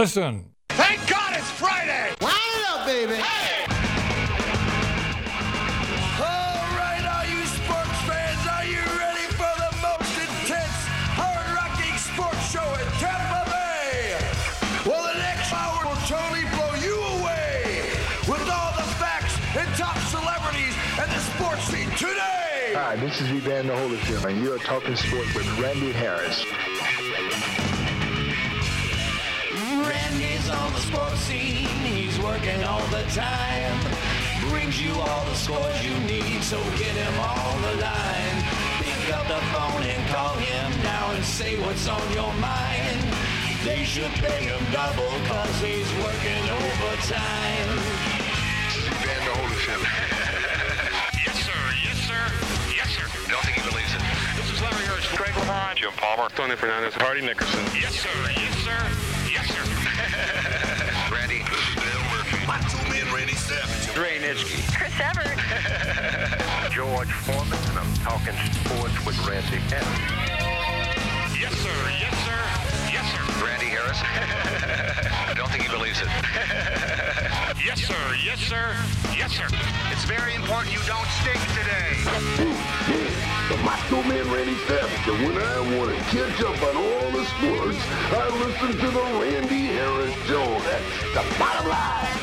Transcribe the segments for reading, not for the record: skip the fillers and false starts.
Listen. Thank God it's Friday! Line it up, baby! Hey! All right, all you sports fans, are you ready for the most intense, hard-rocking sports show in Tampa Bay? Well, the next hour will totally blow you away with all the facts and top celebrities and the sports scene today! Hi, this is Evander Holyfield, and you're talking sports with Randy Harris. Randy's on the sports scene, he's working all the time. Brings you all the scores you need, so get him on the line. Pick up the phone and call him now and say what's on your mind. They should pay him double cause he's working overtime. Evander Holyfield. Yes, sir. Yes, sir. Yes, sir. Don't think he believes it. This is Larry Hirsch. Craig Lamont, Jim Palmer. Tony Fernandez, Hardy Nickerson. Yes, sir. Yes, sir. Yes, sir. Randy. Dale Murphy. My two-man Randy Savage. Ray Nitschke. Chris Evert. George Foreman, and I'm talking sports with Randy Harris. Yes, sir. Yes, sir. Yes, sir. Randy Harris. I don't think he believes it. Yes, sir. Yes, sir. Yes, sir. It's very important you don't stink today. The Macho Man Randy Savage, and when I want to catch up on all the sports, I listen to the Randy Harris Show. That's the bottom line.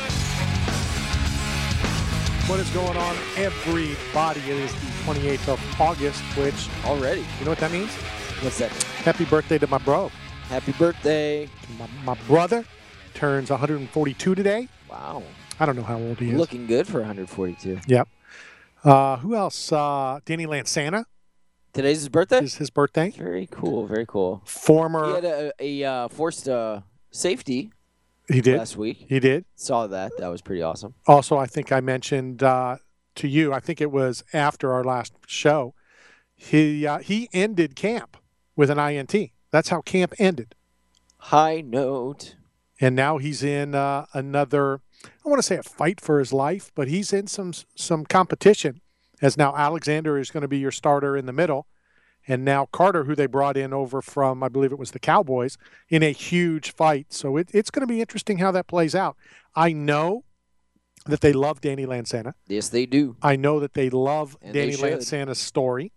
What is going on, everybody? It is the 28th of August, which Already. you know what that means? What's that? Happy birthday to my bro. Happy birthday. My brother turns 142 today. Wow. I don't know how old he is. Looking good for 142. Yep. Who else? Danny Lansana Today's his birthday? is his birthday. Very cool. Very cool. Former. He had a forced safety He did. last week. He did. Saw that. That was pretty awesome. Also, I think I mentioned to you, I think it was after our last show, he ended camp with an INT. That's how camp ended. High note. And now he's in another, I want to say a fight for his life, but he's in some competition, as now Alexander is going to be your starter in the middle, and now Carter, who they brought in over from, I believe it was the Cowboys, in a huge fight. So it's going to be interesting how that plays out. I know that they love Danny Lansana. Yes, they do. I know that they love And Danny they should. Lansana's story,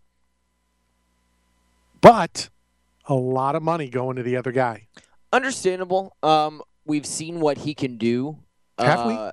but a lot of money going to the other guy. Understandable. We've seen what he can do. Have we?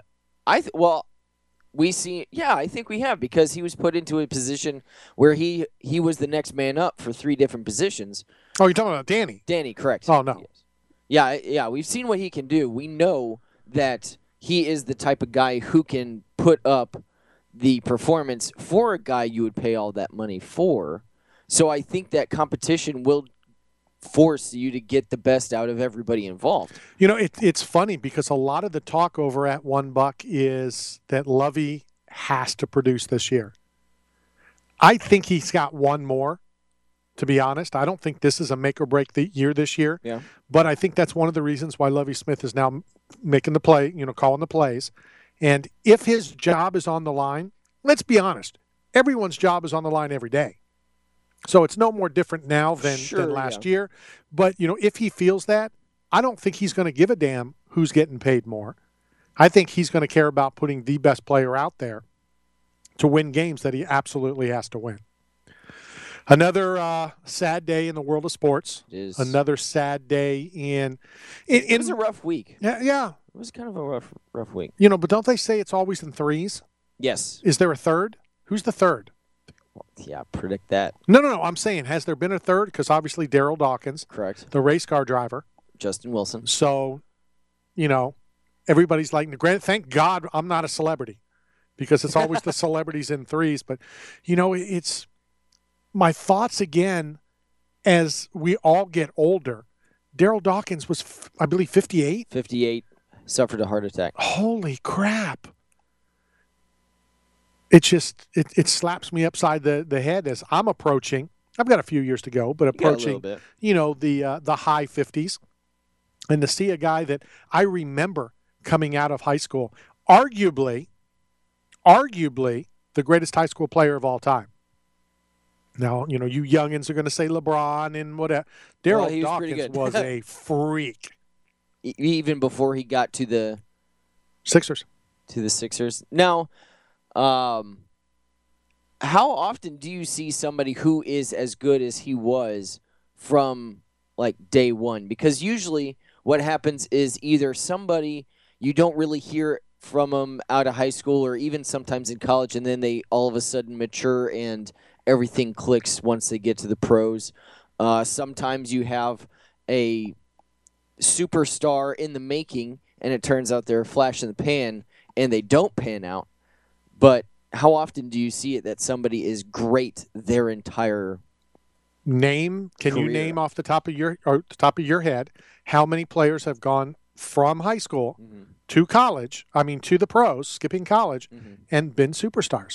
We see. Yeah, I think we have, because he was put into a position where he was the next man up for 3 different positions. Oh, you're talking about Danny? Danny, correct? Oh, no. Yes. Yeah. We've seen what he can do. We know that he is the type of guy who can put up the performance for a guy you would pay all that money for. So I think that competition will force you to get the best out of everybody involved. You know, it's funny because a lot of the talk over at $1 is that Lovey has to produce this year. I think he's got one more, to be honest. I don't think this is a make or break the year this year. Yeah. But I think that's one of the reasons why Lovey Smith is now making the play, calling the plays. And if his job is on the line, let's be honest, everyone's job is on the line every day. So it's no more different now than last year. But, if he feels that, I don't think he's going to give a damn who's getting paid more. I think he's going to care about putting the best player out there to win games that he absolutely has to win. Another sad day in the world of sports. It is. Another sad day in It was a rough week. Yeah. It was kind of a rough week. But don't they say it's always in threes? Yes. Is there a third? Who's the third? Yeah, predict that. No. I'm saying, has there been a third? Because obviously Daryl Dawkins, Correct. the race car driver. Justin Wilson. So, everybody's like, thank God I'm not a celebrity, because it's always the celebrities in threes. But, it's my thoughts again as we all get older. Daryl Dawkins was, I believe, 58. 58, suffered a heart attack. Holy crap. It just it slaps me upside the head as I'm approaching. I've got a few years to go, but approaching, the high 50s, and to see a guy that I remember coming out of high school, arguably the greatest high school player of all time. Now, you youngins are going to say LeBron and whatever. Daryl Dawkins was a freak. even before he got to the Sixers. Sixers. Now, how often do you see somebody who is as good as he was from like day one? Because usually what happens is either somebody you don't really hear from them out of high school or even sometimes in college, and then they all of a sudden mature and everything clicks once they get to the pros. Sometimes you have a superstar in the making, and it turns out they're a flash in the pan, and they don't pan out. But how often do you see it that somebody is great their entire Can career? you name off the top of your head how many players have gone from high school to college? I mean, to the pros, skipping college, and been superstars.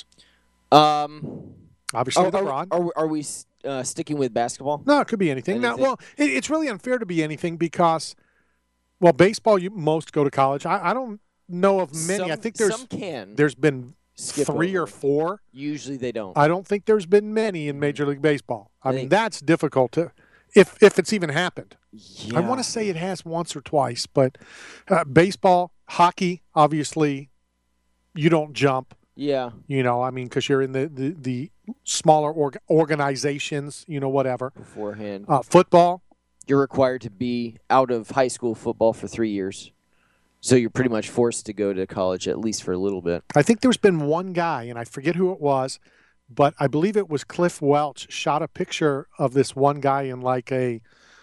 Obviously, LeBron. Are we sticking with basketball? No, it could be anything. Now, well, it's really unfair to be anything because, well, baseball, most go to college. I don't know of many. I think there's been skip 3 over. or 4. Usually they don't. I don't think there's been many in Major League Baseball. I mean, that's difficult to, if it's even happened. Yeah. I want to say it has once or twice, but baseball, hockey, obviously, you don't jump. Yeah. I mean, because you're in the smaller organizations, whatever. Beforehand. Football. You're required to be out of high school football for 3 years. So you're pretty much forced to go to college at least for a little bit. I think there's been one guy, and I forget who it was, but I believe it was Cliff Welch, shot a picture of this one guy in like a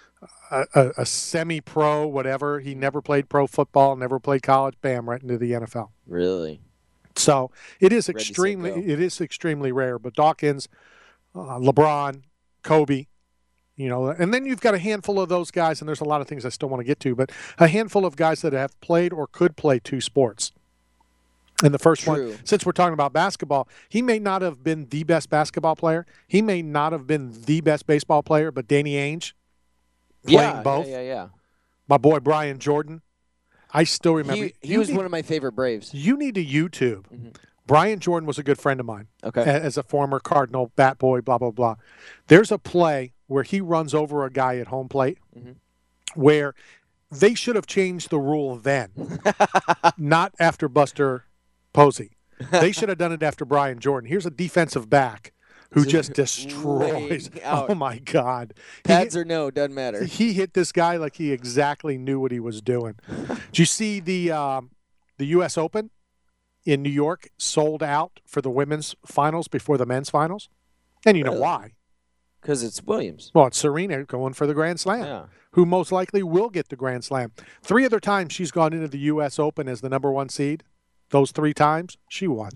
semi-pro, whatever. He never played pro football, never played college. Bam, right into the NFL. Really? So it is extremely rare. But Dawkins, LeBron, Kobe, and then you've got a handful of those guys, and there's a lot of things I still want to get to, but a handful of guys that have played or could play 2 sports. And the first one, since we're talking about basketball, he may not have been the best basketball player. He may not have been the best baseball player, but Danny Ainge playing both. Yeah. My boy Brian Jordan. I still remember. He was one of my favorite Braves. You need to YouTube. Brian Jordan was a good friend of mine. Okay. As a former Cardinal, bat boy, blah, blah, blah. There's a play where he runs over a guy at home plate where they should have changed the rule then, not after Buster Posey. They should have done it after Brian Jordan. Here's a defensive back who just destroys. Oh, my God. Pads or no, doesn't matter. He hit this guy like he exactly knew what he was doing. Did you see the U.S. Open in New York sold out for the women's finals before the men's finals? And you know why? Because it's Williams. Well, it's Serena going for the Grand Slam, who most likely will get the Grand Slam. 3 other times she's gone into the U.S. Open as the number 1 seed. Those 3 times, she won.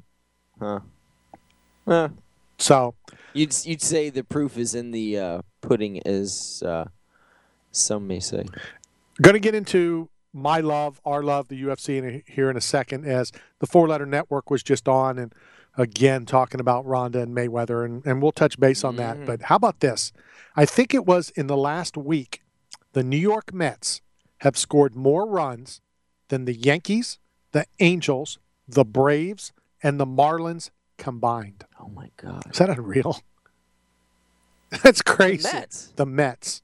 So you'd say the proof is in the pudding, as some may say. Going to get into my love, our love, the UFC here in a second, as the 4-Letter Network was just on and again talking about Ronda and Mayweather, and we'll touch base on that. But how about this? I think it was in the last week, the New York Mets have scored more runs than the Yankees, the Angels, the Braves, and the Marlins combined. Oh, my God. Is that unreal? That's crazy. The Mets.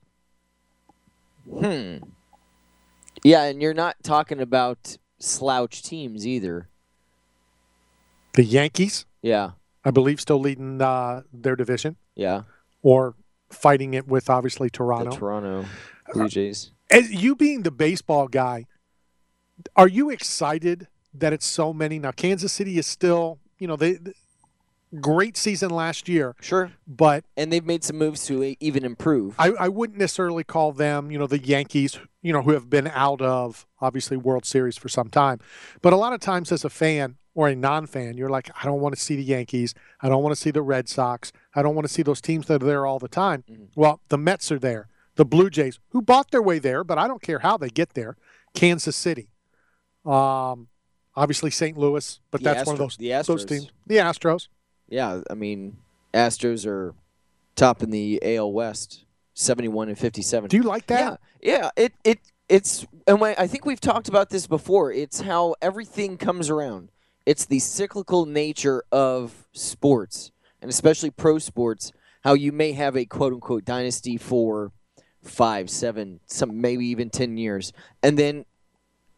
Yeah, and you're not talking about slouch teams either. The Yankees, Yeah. I believe, still leading their division, Yeah. or fighting it with, obviously, Toronto. The Toronto Blue Jays. As you being the baseball guy, are you excited that it's so many? Now, Kansas City is still, they great season last year. Sure. But and they've made some moves to even improve. I wouldn't necessarily call them, the Yankees, who have been out of, obviously, World Series for some time. But a lot of times as a fan or a non-fan, you're like, I don't want to see the Yankees. I don't want to see the Red Sox. I don't want to see those teams that are there all the time. Well, the Mets are there. The Blue Jays, who bought their way there, but I don't care how they get there. Kansas City. Obviously St. Louis, but that's one of those teams. The Astros. Yeah, I mean, Astros are top in the AL West, 71-57. Do you like that? Yeah. It's and I think we've talked about this before. It's how everything comes around. It's the cyclical nature of sports, and especially pro sports. How you may have a quote unquote dynasty for 5, 7, some maybe even 10 years, and then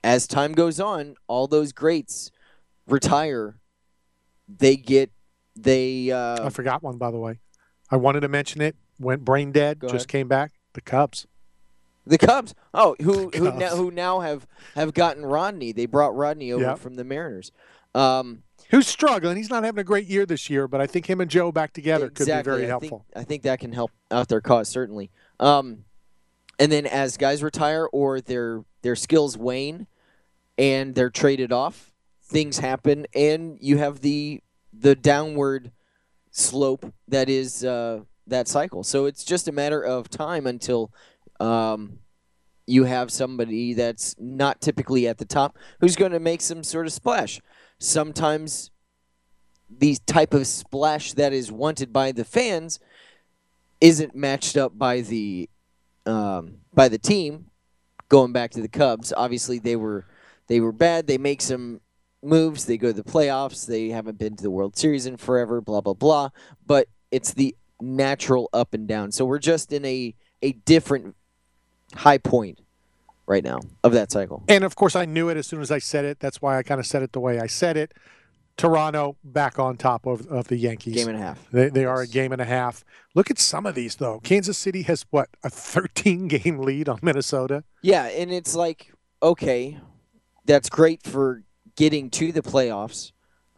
as time goes on, all those greats retire. I forgot one, by the way. I wanted to mention it. Went brain dead. Go Just ahead. came back. The Cubs. The Cubs. Oh, who Cubs. now have gotten Rodney. They brought Rodney over Yep. from the Mariners. Who's struggling. He's not having a great year this year, but I think him and Joe back together could be Exactly. very helpful. I think that can help out their cause, certainly. And then as guys retire or their skills wane and they're traded off, things happen, and you have the downward slope that is that cycle. So it's just a matter of time until you have somebody that's not typically at the top who's going to make some sort of splash. Sometimes the type of splash that is wanted by the fans isn't matched up by the team. Going back to the Cubs, obviously they were bad. They make some moves. They go to the playoffs. They haven't been to the World Series in forever. Blah blah blah. But it's the natural up and down. So we're just in a different high point right now of that cycle. And, of course, I knew it as soon as I said it. That's why I kind of said it the way I said it. Toronto back on top of the Yankees. Game and a half. They are a game and a half. Look at some of these, though. Kansas City has, a 13-game lead on Minnesota? Yeah, and it's like, okay, that's great for getting to the playoffs.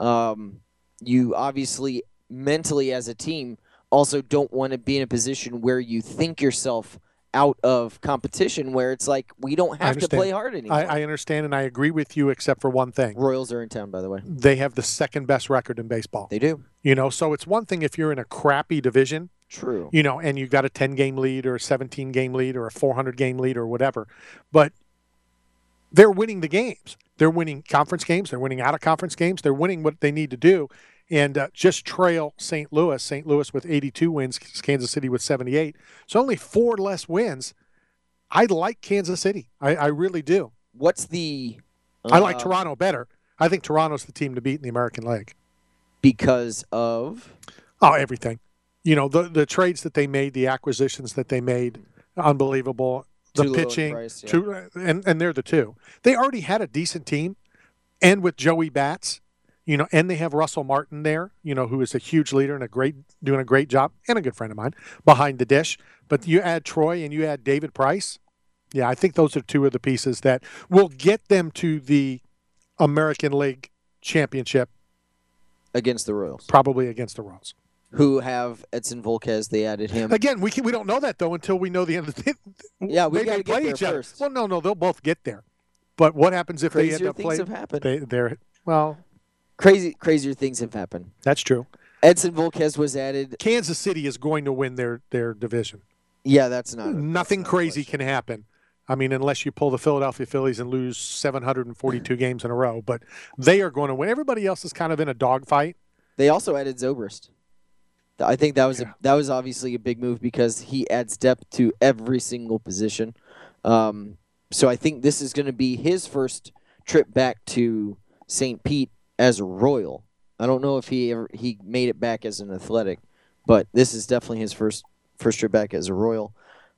You obviously, mentally as a team, also don't want to be in a position where you think yourself out of competition, where it's like we don't have to play hard anymore. I understand, and I agree with you except for one thing. Royals are in town, by the way. They have the second best record in baseball. They do. So it's one thing if you're in a crappy division, True. and you've got a 10-game lead or a 17-game lead or a 400-game lead or whatever. But they're winning the games. They're winning conference games. They're winning out-of-conference games. They're winning what they need to do. And just trail St. Louis. St. Louis with 82 wins, Kansas City with 78. So only 4 less wins. I like Kansas City. I really do. What's the... I like Toronto better. I think Toronto's the team to beat in the American League. Because of? Oh, everything. The trades that they made, the acquisitions that they made, unbelievable. The Too low in pitching, price, yeah. and they're the two. They already had a decent team, and with Joey Bats, and they have Russell Martin there, who is a huge leader and doing a great job, and a good friend of mine behind the dish. But you add Troy and you add David Price. Yeah, I think those are two of the pieces that will get them to the American League championship Against the Royals. probably against the Royals. Who have Edson Volquez. They added him. Again, we don't know that, though, until we know the end of the Yeah, we they got to may get play there each other. first. Well, no, they'll both get there. But what happens if they end Crazier up things playing? have happened. Well, Crazier things have happened. that's true. Edson Volquez was added. Kansas City is going to win their division. Yeah, that's not. Nothing that's not a crazy question. can happen. I mean, unless you pull the Philadelphia Phillies and lose 742 games in a row. But they are going to win. Everybody else is kind of in a dogfight. They also added Zobrist. I think that was obviously a big move because he adds depth to every single position. So I think this is going to be his first trip back to St. Pete as a Royal. I don't know if he made it back as an Athletic, but this is definitely his first trip back as a Royal.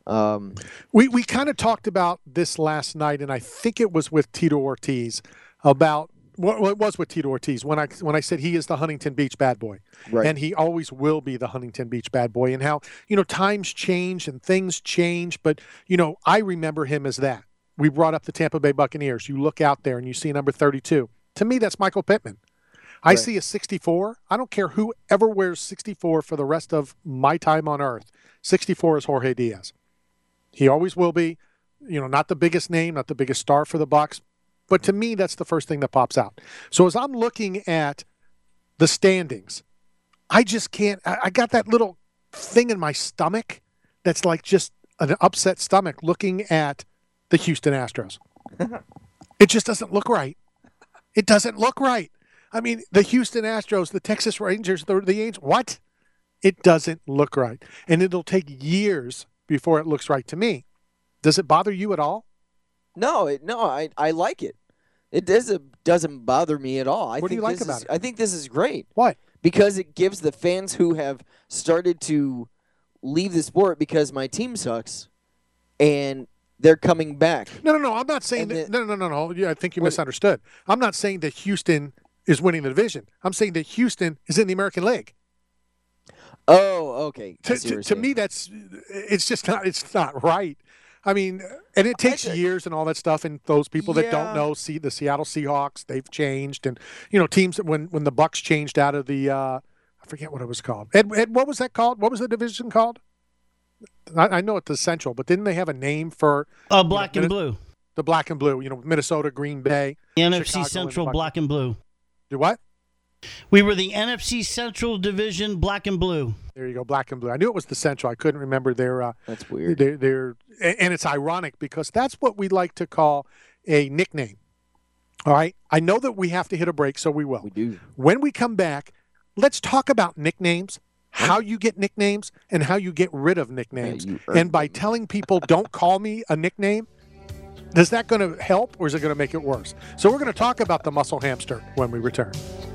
We kind of talked about this last night, and I think it was with Tito Ortiz about well, it was with Tito Ortiz when I said he is the Huntington Beach bad boy, Right. and he always will be the Huntington Beach bad boy. And how times change and things change, but I remember him as that. We brought up the Tampa Bay Buccaneers. You look out there and you see number 32. To me, that's Michael Pittman. I see a 64. I don't care who ever wears 64 for the rest of my time on earth. 64 is Jorge Diaz. He always will be, not the biggest name, not the biggest star for the Bucs, but to me, that's the first thing that pops out. So as I'm looking at the standings, I just can't. I got that little thing in my stomach that's like just an upset stomach looking at the Houston Astros. It just doesn't look right. It doesn't look right. I mean, the Houston Astros, the Texas Rangers, the Angels, what? It doesn't look right. And it'll take years before it looks right to me. Does it bother you at all? No, I like it. It doesn't bother me at all. What do you like about it? I think this is great. What? Because it gives the fans who have started to leave the sport because my team sucks, and they're coming back. No. I'm not saying that. No. Yeah, I think you misunderstood. I'm not saying that Houston is winning the division. I'm saying that Houston is in the American League. Oh, okay. To me, it's not right. I mean, and it takes years and all that stuff, and those people that don't know, see the Seattle Seahawks, they've changed, and teams when the Bucks changed out of the I forget what it was called. Ed, what was that called? What was the division called? I know it's the Central, but didn't they have a name for black and blue? The black and blue, Minnesota, Green Bay, NFC Chicago, Central, black and blue. Do what? We were the NFC Central Division, black and blue. There you go, black and blue. I knew it was the Central. I couldn't remember their. That's weird. And it's ironic because that's what we like to call a nickname. All right. I know that we have to hit a break, so we will. We do. When we come back, let's talk about nicknames, how you get nicknames, and how you get rid of nicknames. And by telling people, don't call me a nickname, is that going to help or is it going to make it worse? So we're going to talk about the muscle hamster when we return.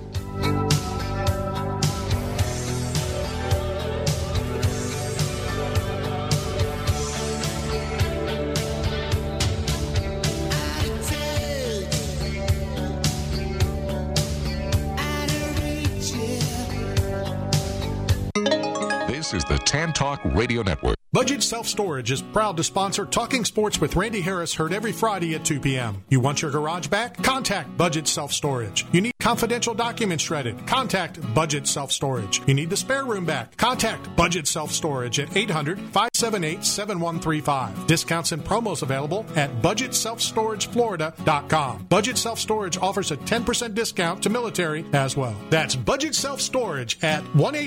This is the Tan Talk Radio Network. Budget Self-Storage is proud to sponsor Talking Sports with Randy Harris, heard every Friday at 2 p.m. You want your garage back? Contact Budget Self-Storage. You need confidential documents shredded? Contact Budget Self-Storage. You need the spare room back? Contact Budget Self-Storage at 800-578-7135. Discounts and promos available at BudgetSelfStorageFlorida.com. Budget Self-Storage offers a 10% discount to military as well. That's Budget Self-Storage at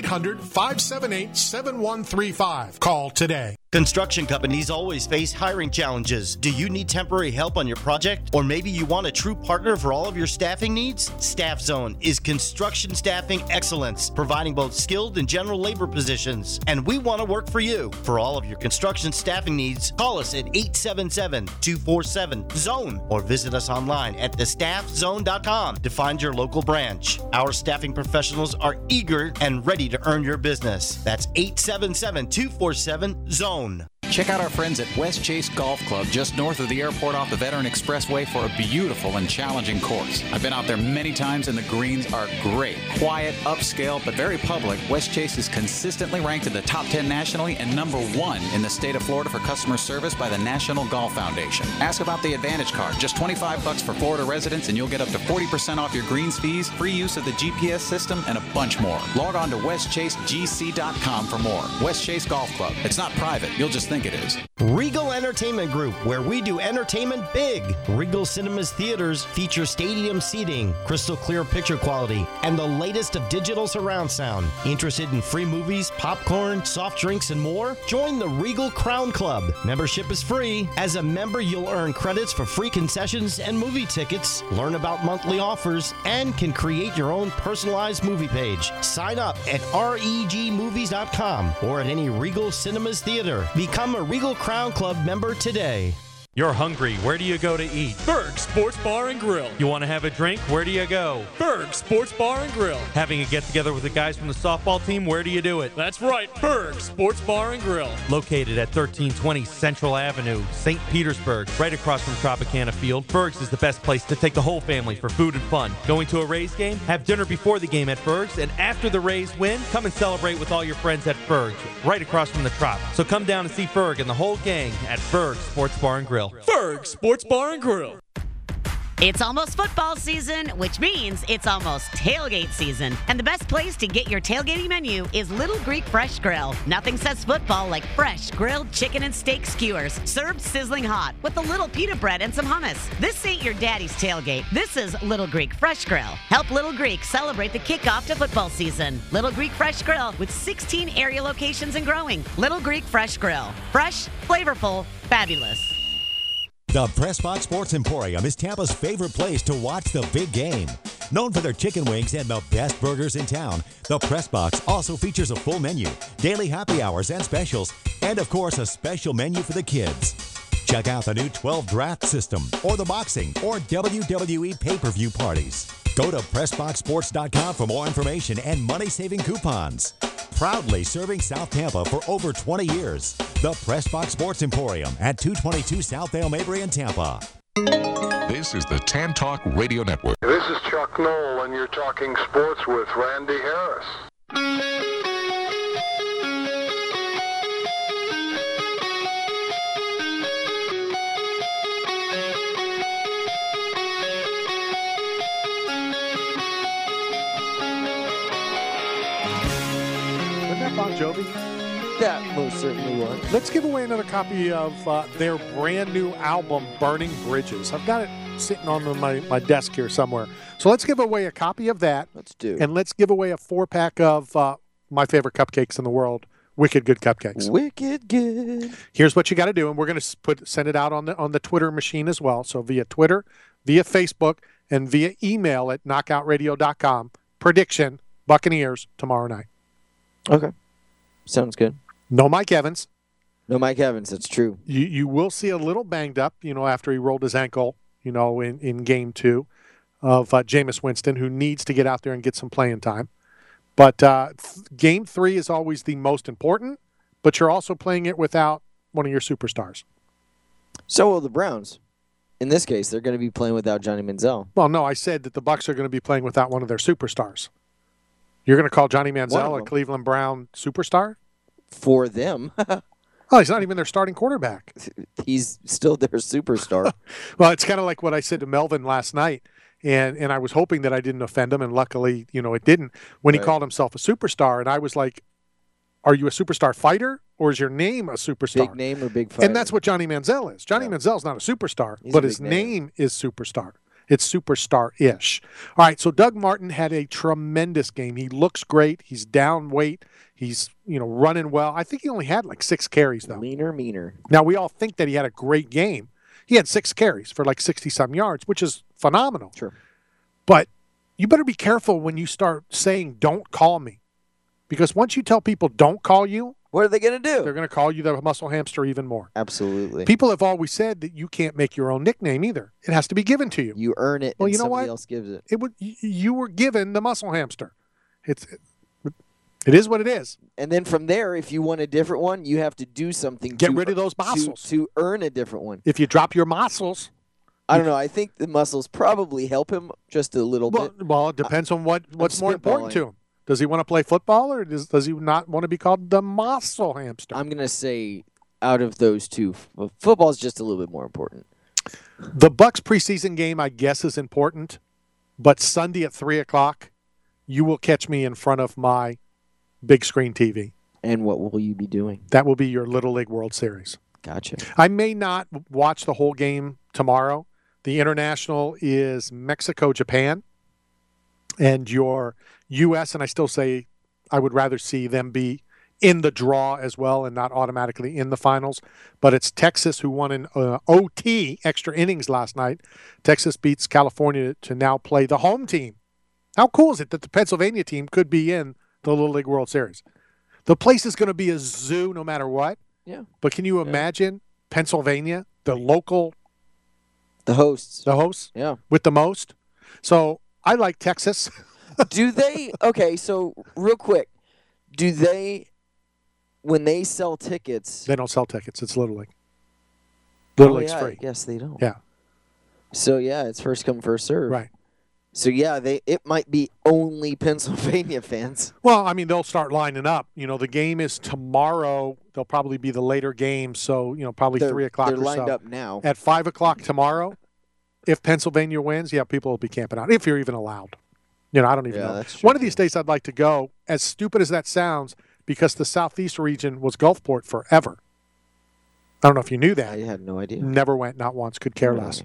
1-800-578-7135. Call today. Construction companies always face hiring challenges. Do you need temporary help on your project? Or maybe you want a true partner for all of your staffing needs? Staff Zone is construction staffing excellence, providing both skilled and general labor positions. And we want to work for you. For all of your construction staffing needs, call us at 877-247-ZONE or visit us online at thestaffzone.com to find your local branch. Our staffing professionals are eager and ready to earn your business. That's 877-247-ZONE. Check out our friends at West Chase Golf Club just north of the airport off the Veteran Expressway for a beautiful and challenging course. I've been out there many times and the greens are great. Quiet, upscale, but very public, West Chase is consistently ranked in the top 10 nationally and number 1 in the state of Florida for customer service by the National Golf Foundation. Ask about the Advantage Card. Just $25 for Florida residents and you'll get up to 40% off your greens fees, free use of the GPS system, and a bunch more. Log on to westchasegc.com for more. West Chase Golf Club. It's not private. You'll just think it is. Regal Entertainment Group, where we do entertainment big. Regal Cinemas Theaters feature stadium seating, crystal clear picture quality, and the latest of digital surround sound. Interested in free movies, popcorn, soft drinks, and more? Join the Regal Crown Club. Membership is free. As a member, you'll earn credits for free concessions and movie tickets, learn about monthly offers, and can create your own personalized movie page. Sign up at regmovies.com or at any Regal Cinemas Theater. Become a Regal Crown Club member today. You're hungry. Where do you go to eat? Berg's Sports Bar and Grill. You want to have a drink? Where do you go? Berg's Sports Bar and Grill. Having a get-together with the guys from the softball team? Where do you do it? That's right, Berg's Sports Bar and Grill. Located at 1320 Central Avenue, St. Petersburg, right across from Tropicana Field, Berg's is the best place to take the whole family for food and fun. Going to a Rays game? Have dinner before the game at Berg's, and after the Rays win, come and celebrate with all your friends at Berg's, right across from the Trop. So come down and see Berg and the whole gang at Berg's Sports Bar and Grill. Berg's Sports Bar and Grill. It's almost football season, which means it's almost tailgate season. And the best place to get your tailgating menu is Little Greek Fresh Grill. Nothing says football like fresh grilled chicken and steak skewers, served sizzling hot with a little pita bread and some hummus. This ain't your daddy's tailgate. This is Little Greek Fresh Grill. Help Little Greek celebrate the kickoff to football season. Little Greek Fresh Grill with 16 area locations and growing. Little Greek Fresh Grill. Fresh, flavorful, fabulous. The Pressbox Sports Emporium is Tampa's favorite place to watch the big game. Known for their chicken wings and the best burgers in town, the Pressbox also features a full menu, daily happy hours and specials, and of course a special menu for the kids. Check out the new 12 draft system or the boxing or WWE pay-per-view parties. Go to PressBoxSports.com for more information and money-saving coupons. Proudly serving South Tampa for over 20 years. The PressBox Sports Emporium at 222 South Dale Mabry in Tampa. This is the Tan Talk Radio Network. This is Chuck Knoll, and you're talking sports with Randy Harris. Wasn't that Bon Jovi? That most certainly was. Let's give away another copy of their brand new album, Burning Bridges. I've got it sitting on my desk here somewhere. So let's give away a copy of that. Let's do. And let's give away a 4-pack of my favorite cupcakes in the world, Wicked Good Cupcakes. Wicked Good. Here's what you got to do, and we're going to send it out on the Twitter machine as well. So via Twitter, via Facebook, and via email at knockoutradio.com. Prediction, Buccaneers tomorrow night. Okay. Sounds good. No Mike Evans. No Mike Evans, that's true. You will see a little banged up, after he rolled his ankle, in game 2 of Jameis Winston, who needs to get out there and get some playing time. But game 3 is always the most important, but you're also playing it without one of your superstars. So will the Browns. In this case, they're going to be playing without Johnny Manziel. Well, no, I said that the Bucs are going to be playing without one of their superstars. You're going to call Johnny Manziel a Cleveland Brown superstar? For them. Oh, he's not even their starting quarterback. He's still their superstar. Well, it's kind of like what I said to Melvin last night, and I was hoping that I didn't offend him, and luckily, it didn't, when he called himself a superstar, and I was like, are you a superstar fighter, or is your name a superstar? Big name or big fighter? And that's what Johnny Manziel is. Johnny Manziel's not a superstar, but his name is superstar. It's superstar-ish. All right, so Doug Martin had a tremendous game. He looks great. He's down weight. He's, running well. I think he only had like 6 carries, though. Leaner, meaner. Now, we all think that he had a great game. He had 6 carries for like 60-some yards, which is phenomenal. Sure. But you better be careful when you start saying, don't call me. Because once you tell people don't call you, what are they going to do? They're going to call you the muscle hamster even more. Absolutely. People have always said that you can't make your own nickname either. It has to be given to you. You earn it, well, and you know somebody what? else gives it. You were given the muscle hamster. It is what it is. And then from there, if you want a different one, you have to do something. Get rid of those muscles. To earn a different one. If you drop your muscles. I don't know. I think the muscles probably help him just a little bit. Well, it depends on what's more important to him. Does he want to play football, or does he not want to be called the muscle hamster? I'm going to say out of those two, football is just a little bit more important. The Bucs preseason game, I guess, is important, but Sunday at 3 o'clock, you will catch me in front of my big screen TV. And what will you be doing? That will be your Little League World Series. Gotcha. I may not watch the whole game tomorrow. The international is Mexico-Japan, and your U.S., and I still say I would rather see them be in the draw as well and not automatically in the finals. But it's Texas who won an OT, extra innings, last night. Texas beats California to now play the home team. How cool is it that the Pennsylvania team could be in the Little League World Series? The place is going to be a zoo no matter what. Yeah. But can you imagine Pennsylvania, the local... The hosts. The hosts? Yeah. With the most? So I like Texas. Do they, okay, so real quick, do they, when they sell tickets. They don't sell tickets. It's Little League. Little League's free. Yes, they don't. Yeah. So, yeah, it's first come, first serve. Right. So, yeah, it might be only Pennsylvania fans. Well, I mean, they'll start lining up. The game is tomorrow. They'll probably be the later game, so, probably 3 o'clock or so. They're lined up now. At 5 o'clock tomorrow, if Pennsylvania wins, people will be camping out, if you're even allowed. I don't even know. That's true. One of these days I'd like to go, as stupid as that sounds, because the Southeast region was Gulfport forever. I don't know if you knew that. I had no idea. Never went, not once, could care less.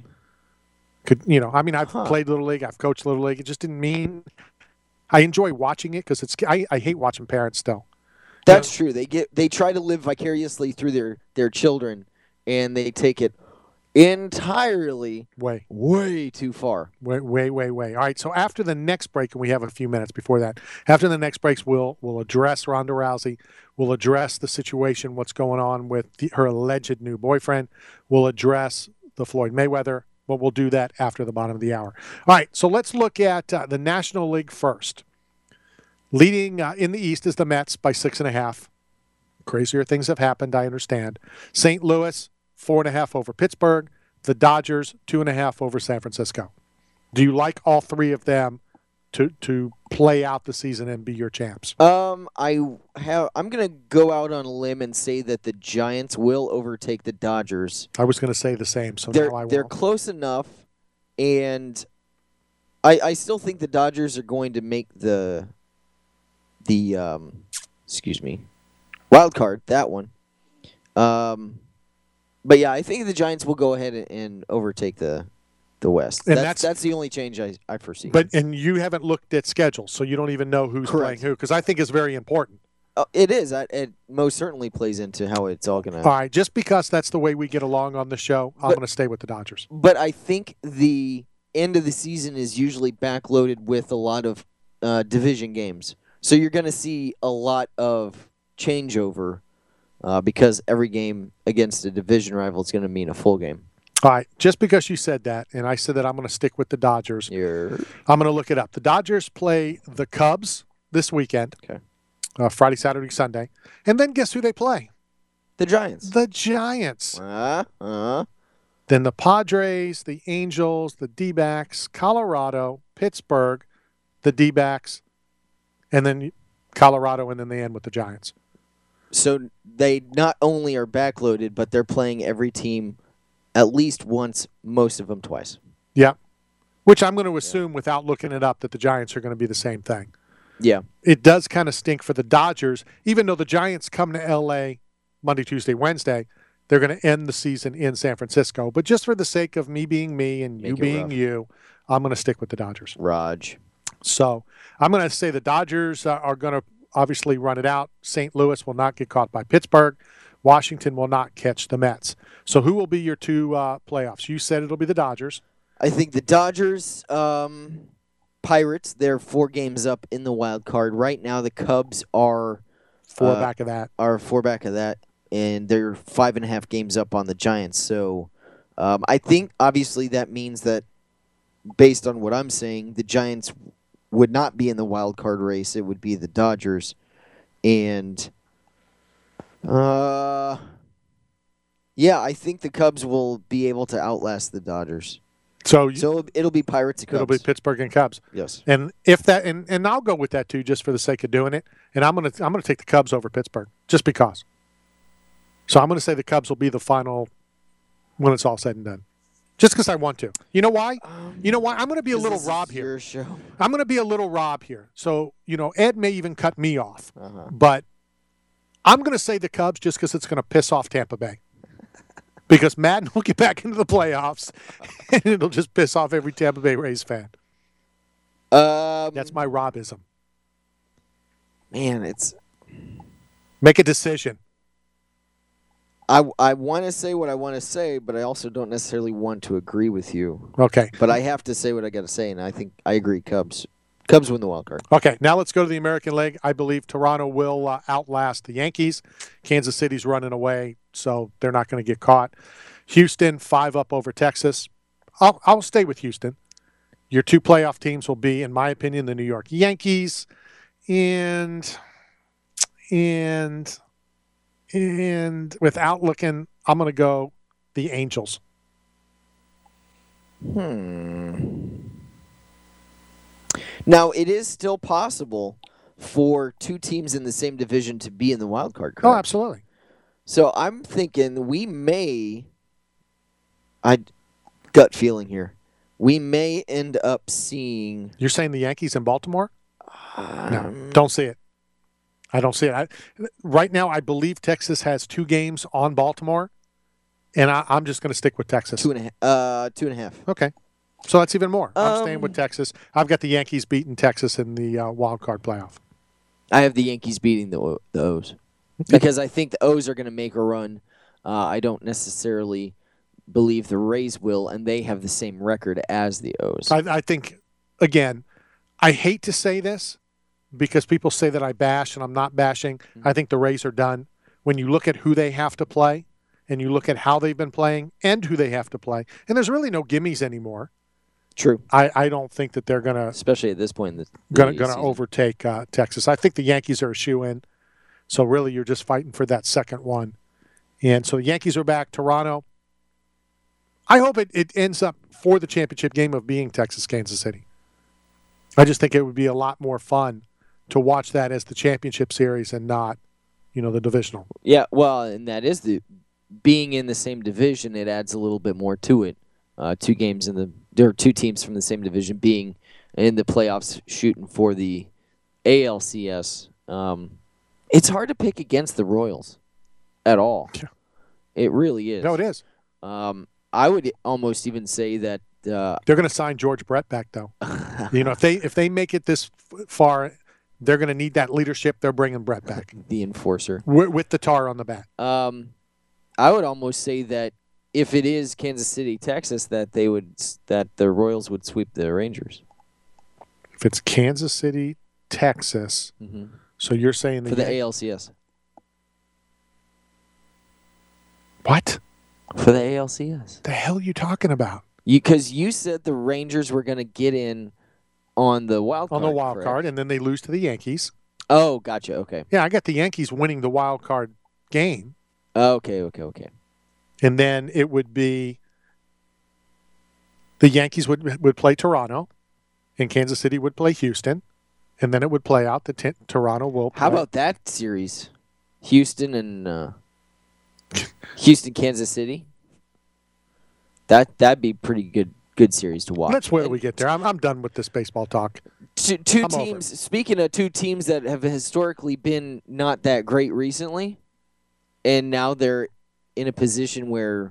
I've played Little League, I've coached Little League. It just didn't mean – I enjoy watching it because I hate watching parents still. That's true. They try to live vicariously through their children, and they take it entirely way too far. Way. All right, so after the next break, and we have a few minutes before that, after the next breaks, we'll address Ronda Rousey. We'll address the situation, what's going on with her alleged new boyfriend. We'll address the Floyd Mayweather, but we'll do that after the bottom of the hour. All right, so let's look at the National League first. Leading in the East is the Mets by 6.5. Crazier things have happened, I understand. St. Louis, 4.5 over Pittsburgh. The Dodgers, 2.5 over San Francisco. Do you like all three of them to play out the season and be your champs? I'm gonna go out on a limb and say that the Giants will overtake the Dodgers. I was gonna say the same, so they're now I won't. They're close enough, and I still think the Dodgers are going to make the wild card, that one. But yeah, I think the Giants will go ahead and overtake the West. And that's the only change I foresee. And you haven't looked at schedules, so you don't even know who's playing who, because I think it's very important. It is. It most certainly plays into how it's all going to. All right, just because that's the way we get along on the show, I'm going to stay with the Dodgers. But I think the end of the season is usually backloaded with a lot of division games. So you're going to see a lot of changeover because every game against a division rival is going to mean a full game. All right, just because you said that, and I said that I'm going to stick with the Dodgers, I'm going to look it up. The Dodgers play the Cubs this weekend, Friday, Saturday, Sunday. And then guess who they play? The Giants. The Giants. Then the Padres, the Angels, the D-backs, Colorado, Pittsburgh, the D-backs, and then Colorado, and then they end with the Giants. So they not only are backloaded, but they're playing every team at least once, most of them twice. Yeah, which I'm going to assume without looking it up that the Giants are going to be the same thing. Yeah. It does kind of stink for the Dodgers. Even though the Giants come to L.A. Monday, Tuesday, Wednesday, they're going to end the season in San Francisco. But just for the sake of me being me and you being you, I'm going to stick with the Dodgers. Raj. So I'm going to say the Dodgers are going to obviously run it out. St. Louis will not get caught by Pittsburgh. Washington will not catch the Mets. So who will be your two playoffs? You said it'll be the Dodgers. I think the Dodgers, Pirates, they're 4 games up in the wild card. Right now the Cubs are 4 back of that. And they're 5.5 games up on the Giants. So I think obviously that means that based on what I'm saying, the Giants would not be in the wild card race. It would be the Dodgers. And yeah, I think the Cubs will be able to outlast the Dodgers. So it'll be Pirates and Cubs. It'll be Pittsburgh and Cubs. Yes. And if that and I'll go with that too, just for the sake of doing it. And I'm gonna take the Cubs over Pittsburgh, just because. So I'm gonna say the Cubs will be the final when it's all said and done. Just because I want to. You know why? I'm going to be a little Rob here. Your show. I'm going to be a little Rob here. So, Ed may even cut me off. But I'm going to say the Cubs just because it's going to piss off Tampa Bay. Because Madden will get back into the playoffs, and it'll just piss off every Tampa Bay Rays fan. That's my Robism. Man, Make a decision. I want to say what I want to say, but I also don't necessarily want to agree with you. Okay. But I have to say what I got to say, and I think I agree. Cubs win the wild card. Okay, now let's go to the American League. I believe Toronto will outlast the Yankees. Kansas City's running away, so they're not going to get caught. Houston, 5 up over Texas. I'll stay with Houston. Your 2 playoff teams will be, in my opinion, the New York Yankees and without looking, I'm going to go the Angels. Now, it is still possible for 2 teams in the same division to be in the wild card, correct? Oh, absolutely. So I'm thinking we may, gut feeling here, we may end up seeing... You're saying the Yankees in Baltimore? No, don't see it. I don't see it. Right now, I believe Texas has 2 games on Baltimore, and I'm just going to stick with Texas. 2.5. Okay. So that's even more. I'm staying with Texas. I've got the Yankees beating Texas in the wild card playoff. I have the Yankees beating the O's because I think the O's are going to make a run. I don't necessarily believe the Rays will, and they have the same record as the O's. I think, again, I hate to say this because people say that I bash, and I'm not bashing. I think the Rays are done. When you look at who they have to play and you look at how they've been playing and who they have to play, and there's really no gimmies anymore. True. I don't think that they're going to, especially at this point in the going to overtake Texas. I think the Yankees are a shoe-in. So really you're just fighting for that second one. And so the Yankees are back. Toronto. I hope it ends up for the championship game of being Texas-Kansas City. I just think it would be a lot more fun to watch that as the championship series and not, the divisional. Yeah, well, and that is being in the same division, it adds a little bit more to it. Two teams from the same division being in the playoffs shooting for the ALCS. It's hard to pick against the Royals at all. Yeah. It really is. No, it is. I would almost even say that they're going to sign George Brett back, though. If they make it this far, they're going to need that leadership. They're bringing Brett back, the enforcer, with the tar on the bat. I would almost say that if it is Kansas City, Texas, that the Royals would sweep the Rangers. If it's Kansas City, Texas, so you're saying for the ALCS. What? For the ALCS. The hell are you talking about? Because you said the Rangers were going to get in on the wild card. On the wild card, and then they lose to the Yankees. Oh, gotcha. Okay. Yeah, I got the Yankees winning the wild card game. Okay. And then it would be the Yankees would play Toronto, and Kansas City would play Houston, and then it would play out that Toronto will play. How about that series? Houston and Houston, Kansas City. That'd be pretty good series to watch. Let's wait till we get there. I'm done with this baseball talk. Two teams. Speaking of two teams that have historically been not that great recently, and now they're in a position where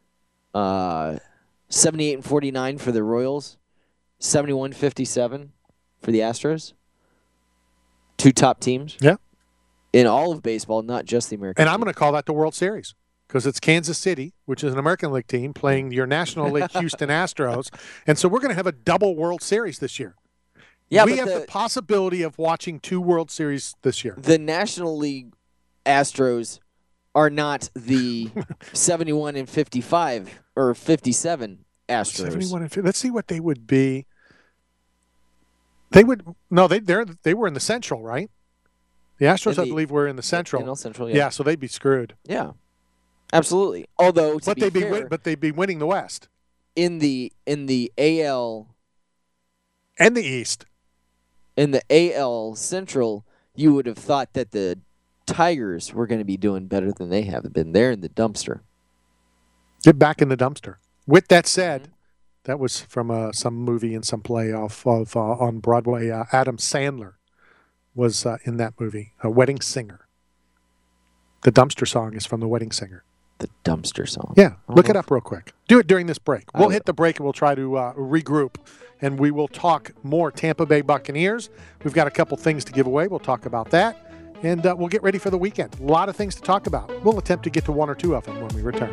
78-49 for the Royals, 71-57 for the Astros. Two top teams. Yeah. In all of baseball, not just the American. And I'm going to call that the World Series because it's Kansas City, which is an American League team, playing your National League Houston Astros. And so we're going to have a double World Series this year. Yeah, we have the possibility of watching two World Series this year. The National League Astros are not the 71-55 or 57 Astros. 71 and 50. Let's see what they would be. They were in the Central, right? The Astros, I believe, were in the Central. NL Central, yeah. So they'd be screwed. Yeah, absolutely. Although, they'd be winning the West. In the AL and the East. In the AL Central, you would have thought that the Tigers were going to be doing better than they have been. They're in the dumpster. Get back in the dumpster. With that said, that was from some movie and some play off of on Broadway. Adam Sandler was in that movie, A Wedding Singer. The dumpster song is from The Wedding Singer. The dumpster song? Yeah. Look it up real quick. Do it during this break. We'll hit the break and we'll try to regroup, and we will talk more Tampa Bay Buccaneers. We've got a couple things to give away. We'll talk about that. And we'll get ready for the weekend. A lot of things to talk about. We'll attempt to get to one or two of them when we return.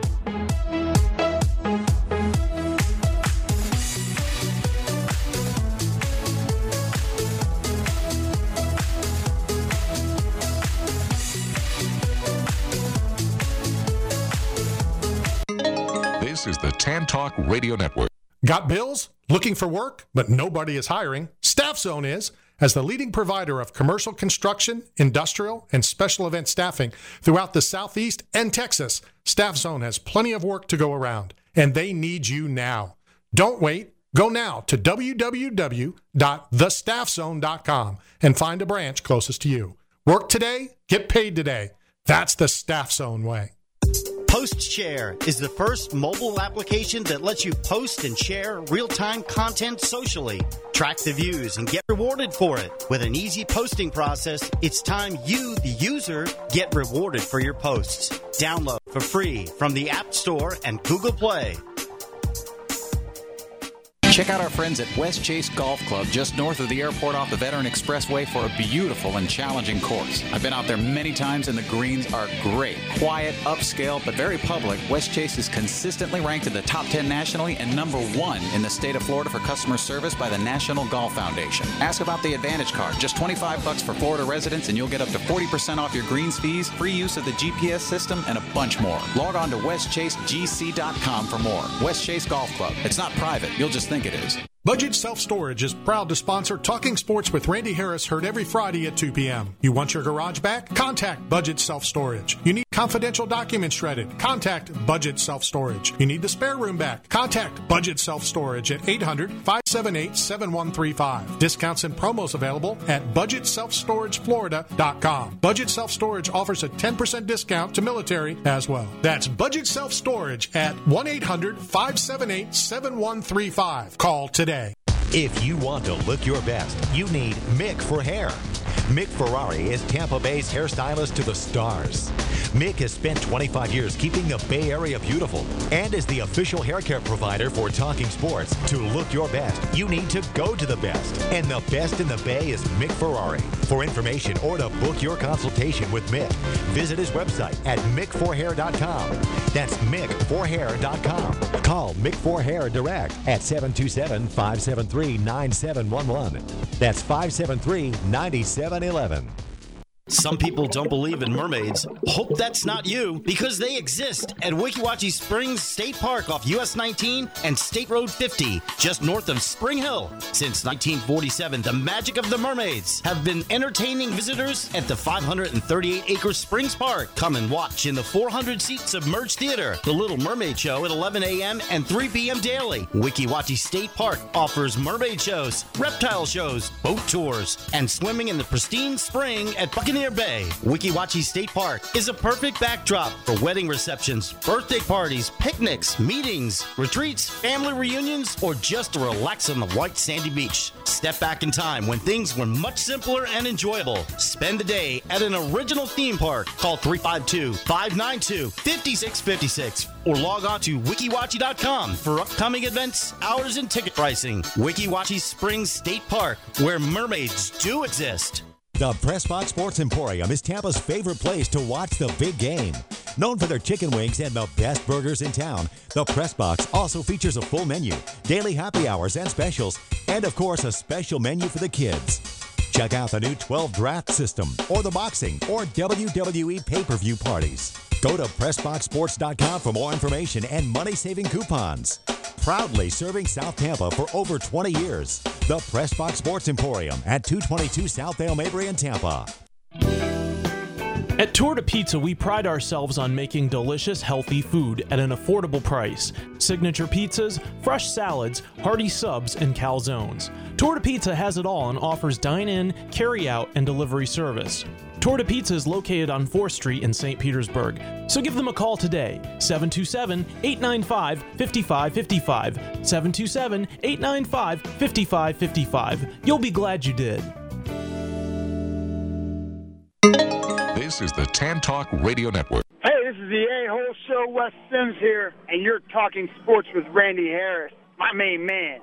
This is the Tan Talk Radio Network. Got bills? Looking for work, but nobody is hiring? Staff Zone is. As the leading provider of commercial construction, industrial, and special event staffing throughout the Southeast and Texas, Staff Zone has plenty of work to go around, and they need you now. Don't wait. Go now to www.thestaffzone.com and find a branch closest to you. Work today, get paid today. That's the Staff Zone way. PostShare is the first mobile application that lets you post and share real-time content socially. Track the views and get rewarded for it. With an easy posting process, it's time you, the user, get rewarded for your posts. Download for free from the App Store and Google Play. Check out our friends at West Chase Golf Club just north of the airport off the Veteran Expressway for a beautiful and challenging course. I've been out there many times and the greens are great. Quiet, upscale, but very public, West Chase is consistently ranked in the top 10 nationally and number 1 in the state of Florida for customer service by the National Golf Foundation. Ask about the Advantage Card, just $25 for Florida residents and you'll get up to 40% off your greens fees, free use of the GPS system, and a bunch more. Log on to westchasegc.com for more. West Chase Golf Club. It's not private. You'll just think it is. Budget Self-Storage is proud to sponsor Talking Sports with Randy Harris, heard every Friday at 2 p.m. You want your garage back? Contact Budget Self-Storage. You need confidential documents shredded? Contact Budget Self-Storage. You need the spare room back? Contact Budget Self-Storage at 800-578-7135. Discounts and promos available at BudgetSelfStorageFlorida.com. Budget Self-Storage offers a 10% discount to military as well. That's Budget Self-Storage at 1-800-578-7135. Call today. If you want to look your best, you need Mick for hair. Mick Ferrari is Tampa Bay's hairstylist to the stars. Mick has spent 25 years keeping the Bay Area beautiful and is the official hair care provider for Talking Sports. To look your best, you need to go to the best. And the best in the Bay is Mick Ferrari. For information or to book your consultation with Mick, visit his website at mickforhair.com. That's mickforhair.com. Call Mick for Hair direct at 727-573-9711. That's 573-9711. Some people don't believe in mermaids. Hope that's not you, because they exist at Weeki Wachee Springs State Park off US 19 and State Road 50, just north of Spring Hill. Since 1947, the magic of the mermaids have been entertaining visitors at the 538-acre Springs Park. Come and watch in the 400-seat submerged theater, the Little Mermaid Show at 11 a.m. and 3 p.m. daily. Weeki Wachee State Park offers mermaid shows, reptile shows, boat tours, and swimming in the pristine spring at Buccaneer Bay. Weeki Wachee State Park is a perfect backdrop for wedding receptions, birthday parties, picnics, meetings, retreats, family reunions, or just to relax on the white sandy beach. Step back in time when things were much simpler and enjoyable. Spend the day at an original theme park. Call 352-592-5656 or log on to wikiwachee.com for upcoming events, hours, and ticket pricing. Weeki Wachee Springs State Park, where mermaids do exist. The Pressbox Sports Emporium is Tampa's favorite place to watch the big game. Known for their chicken wings and the best burgers in town, the Pressbox also features a full menu, daily happy hours and specials, and of course a special menu for the kids. Check out the new 12 draft system or the boxing or WWE pay-per-view parties. Go to PressboxSports.com for more information and money-saving coupons. Proudly serving South Tampa for over 20 years. The Pressbox Sports Emporium at 222 South Dale Mabry in Tampa. At Torta Pizza, we pride ourselves on making delicious, healthy food at an affordable price. Signature pizzas, fresh salads, hearty subs, and calzones. Torta Pizza has it all and offers dine-in, carry-out, and delivery service. Torta Pizza is located on 4th Street in St. Petersburg, so give them a call today, 727-895-5555, 727-895-5555. You'll be glad you did. This is the Tan Talk Radio Network. Hey, this is the A-Hole Show. Wes Sims here, and you're talking sports with Randy Harris, my main man.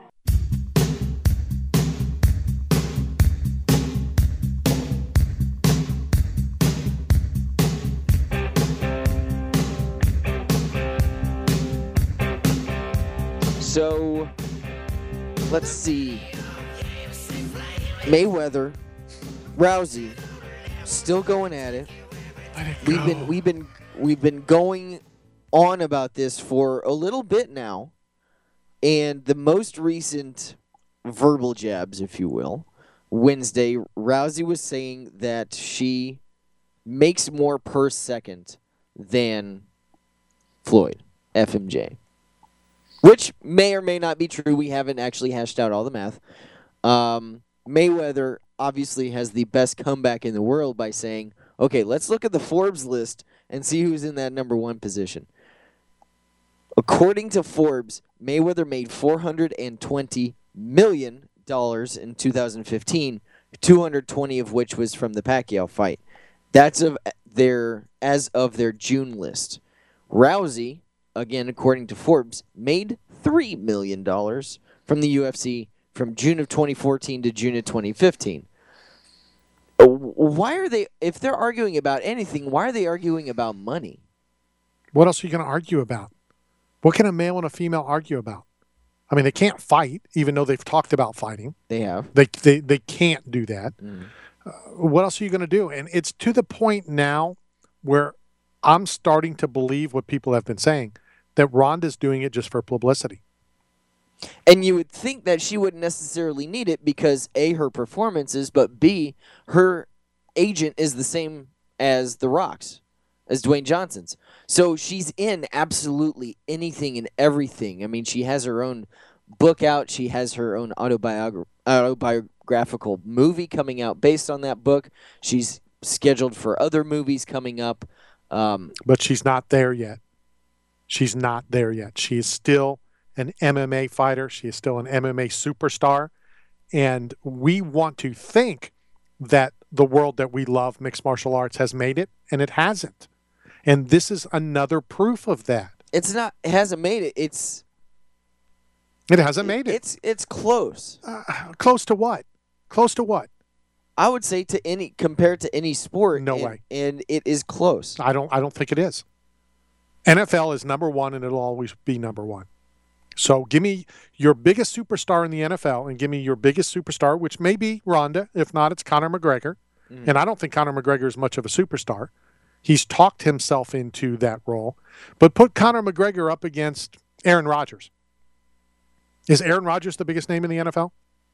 So, let's see. Mayweather, Rousey, still going at it. We've been going on about this for a little bit now, and the most recent verbal jabs, if you will, Wednesday, Rousey was saying that she makes more per second than Floyd, FMJ. Which may or may not be true. We haven't actually hashed out all the math. Mayweather obviously has the best comeback in the world by saying, okay, let's look at the Forbes list and see who's in that number one position. According to Forbes, Mayweather made $420 million in 2015, 220 of which was from the Pacquiao fight. That's as of their June list. Rousey, again, according to Forbes, made $3 million from the UFC from June of 2014 to June of 2015. Why are they, if they're arguing about anything, why are they arguing about money? What else are you going to argue about? What can a male and a female argue about? I mean, they can't fight, even though they've talked about fighting. They have. They can't do that. What else are you going to do? And it's to the point now where I'm starting to believe what people have been saying, that Ronda's doing it just for publicity. And you would think that she wouldn't necessarily need it because, A, her performances, but B, her agent is the same as The Rock's, as Dwayne Johnson's. So she's in absolutely anything and everything. I mean, she has her own book out. She has her own autobiographical movie coming out based on that book. She's scheduled for other movies coming up. But she's not there yet. She's not there yet. She is still an MMA fighter. She is still an MMA superstar. And we want to think that the world that we love, mixed martial arts, has made it, and it hasn't. And this is another proof of that. It hasn't made it. It hasn't made it. It's close. Close to what? Close to what? I would say compared to any sport. No way. And it is close. I don't think it is. NFL is number one, and it'll always be number one. So give me your biggest superstar in the NFL, and give me your biggest superstar, which may be Ronda. If not, it's Conor McGregor. And I don't think Conor McGregor is much of a superstar. He's talked himself into that role. But put Conor McGregor up against Aaron Rodgers. Is Aaron Rodgers the biggest name in the NFL?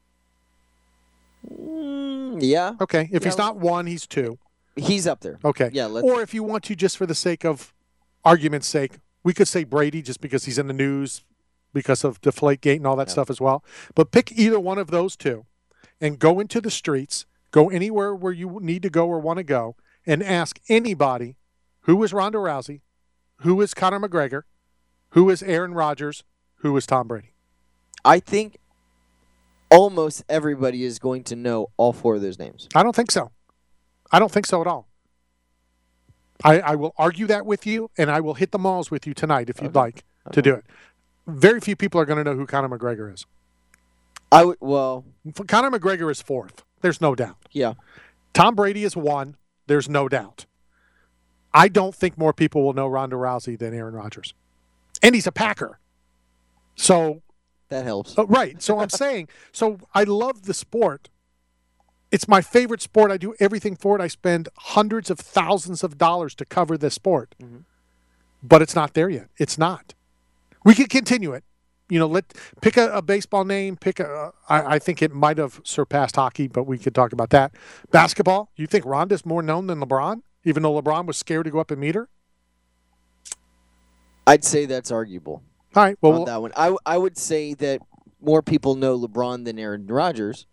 Yeah. Okay. If he's not one, he's two. He's up there. Okay. Yeah. Or if you want to, just for the sake of argument's sake, we could say Brady just because he's in the news because of Deflategate and all that stuff as well. But pick either one of those two and go into the streets, go anywhere where you need to go or want to go, and ask anybody, who is Ronda Rousey, who is Conor McGregor, who is Aaron Rodgers, who is Tom Brady. I think almost everybody is going to know all four of those names. I don't think so. I don't think so at all. I will argue that with you, and I will hit the malls with you tonight if you'd like to do it. Very few people are going to know who Conor McGregor is. Conor McGregor is fourth. There's no doubt. Yeah. Tom Brady is one. There's no doubt. I don't think more people will know Ronda Rousey than Aaron Rodgers. And he's a Packer. So that helps. Right. So I'm saying, I love the sport. It's my favorite sport. I do everything for it. I spend hundreds of thousands of dollars to cover this sport. But it's not there yet. It's not. We could continue it. Pick a baseball name. I think it might have surpassed hockey, but we could talk about that. Basketball. You think Ronda's more known than LeBron, even though LeBron was scared to go up and meet her? I'd say that's arguable. All right. Well, on that one, I would say that more people know LeBron than Aaron Rodgers.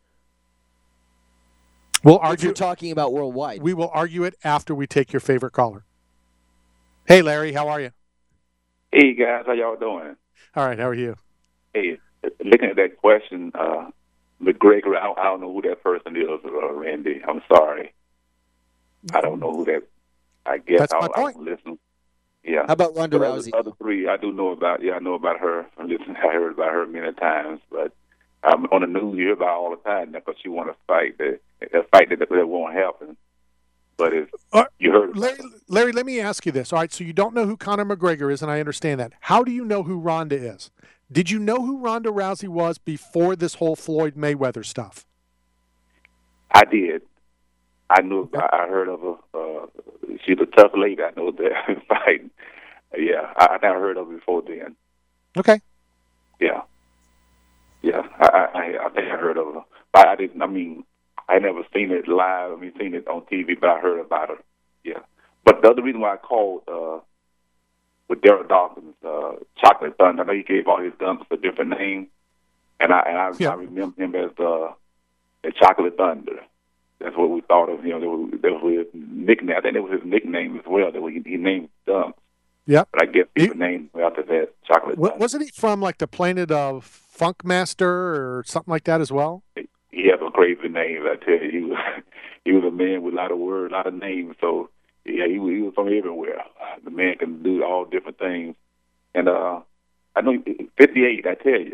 We'll argue. If we're talking about worldwide. We will argue it after we take your favorite caller. Hey, Larry, how are you? Hey, guys, how y'all doing? All right, how are you? Hey, looking at that question, McGregor, I don't know who that person is, Randy. I'm sorry. I don't know who that. I guess That's my point. I'll listen. Yeah. How about Ronda Rousey? Other three, I do know about. Yeah, I know about her. I heard about her many times, but on the news you hear about all the time because she want to fight. A fight that won't happen. But you heard. Larry, let me ask you this. All right, so you don't know who Conor McGregor is, and I understand that. How do you know who Ronda is? Did you know who Ronda Rousey was before this whole Floyd Mayweather stuff? I did. I knew. I heard of her. She's a tough lady. I know that fighting. Yeah, I never heard of her before then. Okay. Yeah. Yeah, I think I heard of her. But I didn't. I mean, I never seen it live. I mean, seen it on TV, but I heard about her. Yeah. But the other reason why I called with Daryl Dawkins, Chocolate Thunder, I know he gave all his guns a different name, and I remember him as the Chocolate Thunder. That's what we thought of him. That was his nickname. I think that was his nickname as well. That he named Dunks. Yep. But I guess people named him after that, Chocolate Thunder. Wasn't he from like the planet of Funkmaster or something like that as well? He has a crazy name. I tell you, he was a man with a lot of words, a lot of names. So yeah, he was from everywhere. The man can do all different things. And I know 58. I tell you,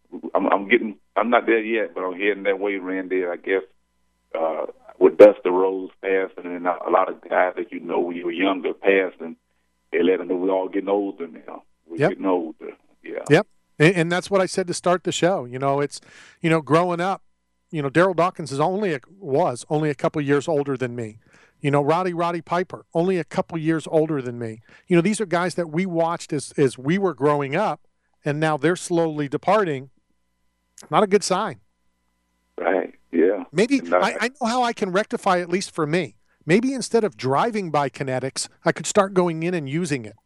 I'm not there yet, but I'm heading that way, Randy. I guess with Dusty Rose passing and a lot of guys that you know when you were younger passing, they let them know we're all getting older now. We're getting older. Yeah. Yep. And that's what I said to start the show. It's, growing up, Daryl Dawkins was only a couple years older than me. Roddy Piper, only a couple years older than me. These are guys that we watched as we were growing up, and now they're slowly departing. Not a good sign. Right, yeah. Maybe I know how I can rectify, at least for me. Maybe instead of driving by Kinetics, I could start going in and using it.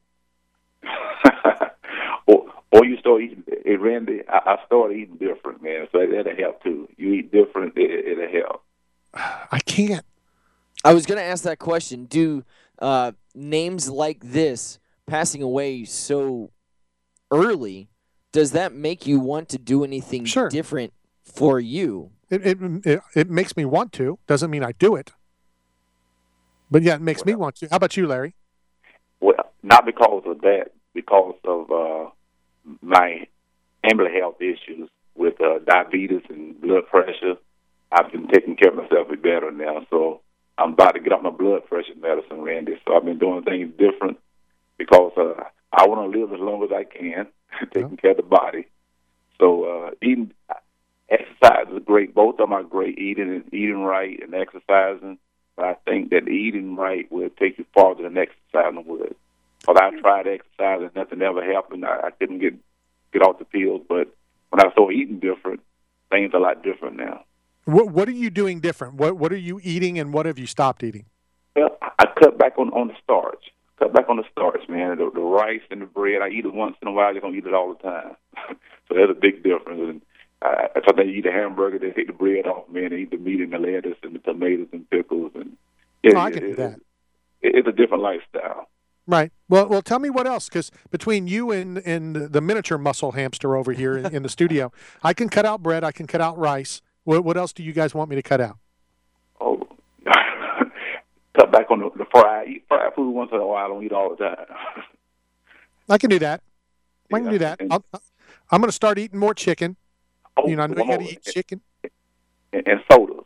Or you start eating. Hey, Randy, I started eating different, man. So that'll help too. You eat different, it'll help. I can't. I was going to ask that question. Do names like this passing away so early, does that make you want to do anything different for you? It makes me want to. Doesn't mean I do it. But yeah, it makes me want to. How about you, Larry? Well, not because of that. Because of my family health issues with diabetes and blood pressure. I've been taking care of myself better now. So I'm about to get off my blood pressure medicine, Randy. So I've been doing things different because I want to live as long as I can, taking care of the body. So exercise is great. Both of them are great, eating right and exercising. But I think that eating right will take you farther than exercising would. Because I tried exercising, nothing ever happened. I couldn't get off the pills. But when I started eating different, things are a lot different now. What are you doing different? What are you eating, and what have you stopped eating? Well, I cut back on the starch. Cut back on the starch, man. The rice and the bread, I eat it once in a while. I just don't eat it all the time. So there's a big difference. And if I eat a hamburger, they take the bread off, man, and eat the meat and the lettuce and the tomatoes and pickles. And I can do that. It's a different lifestyle. Right. Well, tell me what else, because between you and the miniature muscle hamster over here in the studio, I can cut out bread, I can cut out rice. What else do you guys want me to cut out? Oh, cut back on the fried. Eat fried food once in a while. I don't eat all the time. I can do that. I can do that. I'm going to start eating more chicken. Oh, I know you got to eat chicken. And sodas.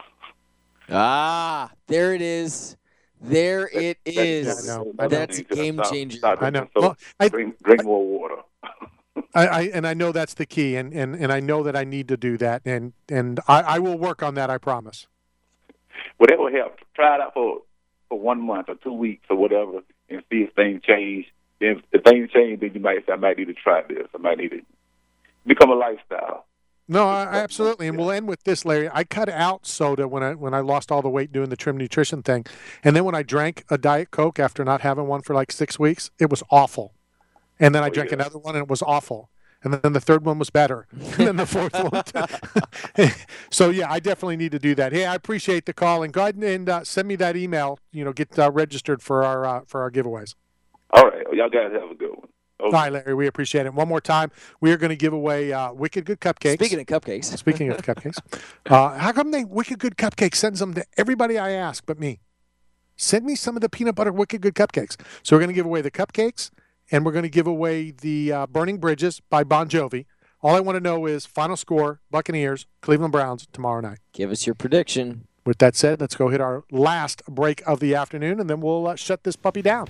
Ah, there it is. There it is. That's a game changer. I know. Well, drink more water. I know that's the key, and I know that I need to do that, and I will work on that. I promise. Well, that will help. Try it out for 1 month or 2 weeks or whatever, and see if things change. If things change, then you might say, I might need to try this. I might need to become a lifestyle. No, absolutely, and we'll end with this, Larry. I cut out soda when I lost all the weight doing the Trim Nutrition thing, and then when I drank a Diet Coke after not having one for like 6 weeks, it was awful. And then I drank another one, and it was awful. And then the third one was better. And then the fourth one. So, yeah, I definitely need to do that. Hey, I appreciate the call. And go ahead and send me that email, get registered for our giveaways. All right. Well, y'all guys have a good one. Okay. All right, Larry, we appreciate it. One more time, we are going to give away Wicked Good Cupcakes. Speaking of cupcakes. How come Wicked Good Cupcakes sends them to everybody I ask but me? Send me some of the peanut butter Wicked Good Cupcakes. So we're going to give away the cupcakes, and we're going to give away the Burning Bridges by Bon Jovi. All I want to know is final score, Buccaneers, Cleveland Browns tomorrow night. Give us your prediction. With that said, let's go hit our last break of the afternoon, and then we'll shut this puppy down.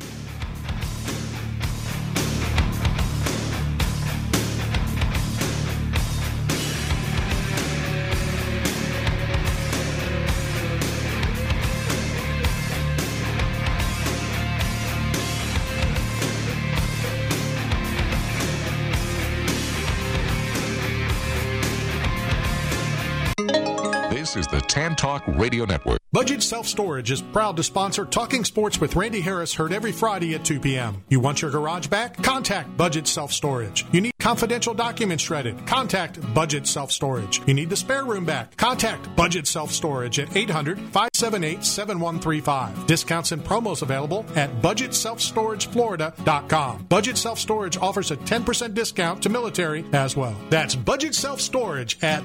This is the Tan Talk Radio Network. Budget Self-Storage is proud to sponsor Talking Sports with Randy Harris, heard every Friday at 2 p.m. You want your garage back? Contact Budget Self-Storage. You need confidential documents shredded? Contact Budget Self-Storage. You need the spare room back? Contact Budget Self-Storage at 800-578-7135. Discounts and promos available at BudgetSelfStorageFlorida.com. Budget Self-Storage offers a 10% discount to military as well. That's Budget Self-Storage at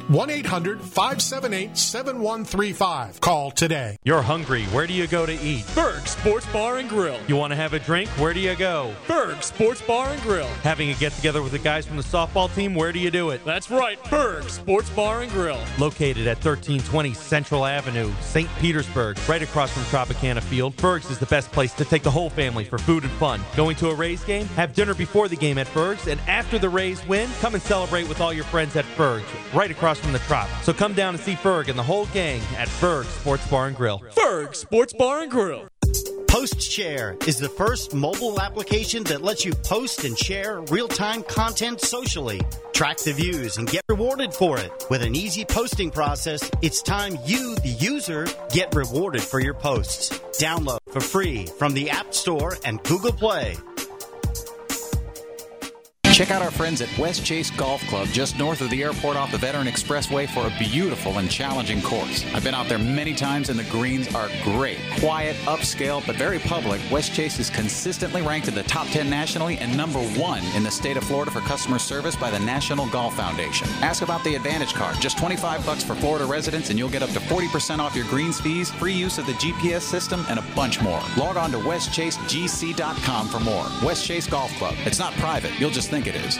1-800-578-7135. Call today. You're hungry. Where do you go to eat? Berg Sports Bar and Grill. You want to have a drink? Where do you go? Berg Sports Bar and Grill. Having a get-together with the guys from the softball team, where do you do it? That's right, Berg Sports Bar and Grill. Located at 1320 Central Avenue, St. Petersburg, right across from Tropicana Field, Berg's is the best place to take the whole family for food and fun. Going to a Rays game? Have dinner before the game at Berg's, and after the Rays win, come and celebrate with all your friends at Berg's, right across from the Trop. So come down and see Berg and the whole gang at Berg Sports Bar and Grill. Berg Sports Bar and Grill. PostShare is the first mobile application that lets you post and share real-time content socially. Track the views and get rewarded for it. With an easy posting process, it's time you, the user, get rewarded for your posts. Download for free from the App Store and Google Play. Check out our friends at West Chase Golf Club just north of the airport off the Veteran Expressway for a beautiful and challenging course. I've been out there many times and the greens are great. Quiet, upscale, but very public, West Chase is consistently ranked in the top 10 nationally and number 1 in the state of Florida for customer service by the National Golf Foundation. Ask about the Advantage Card. Just $25 for Florida residents and you'll get up to 40% off your greens fees, free use of the GPS system, and a bunch more. Log on to westchasegc.com for more. West Chase Golf Club. It's not private. You'll just think it is.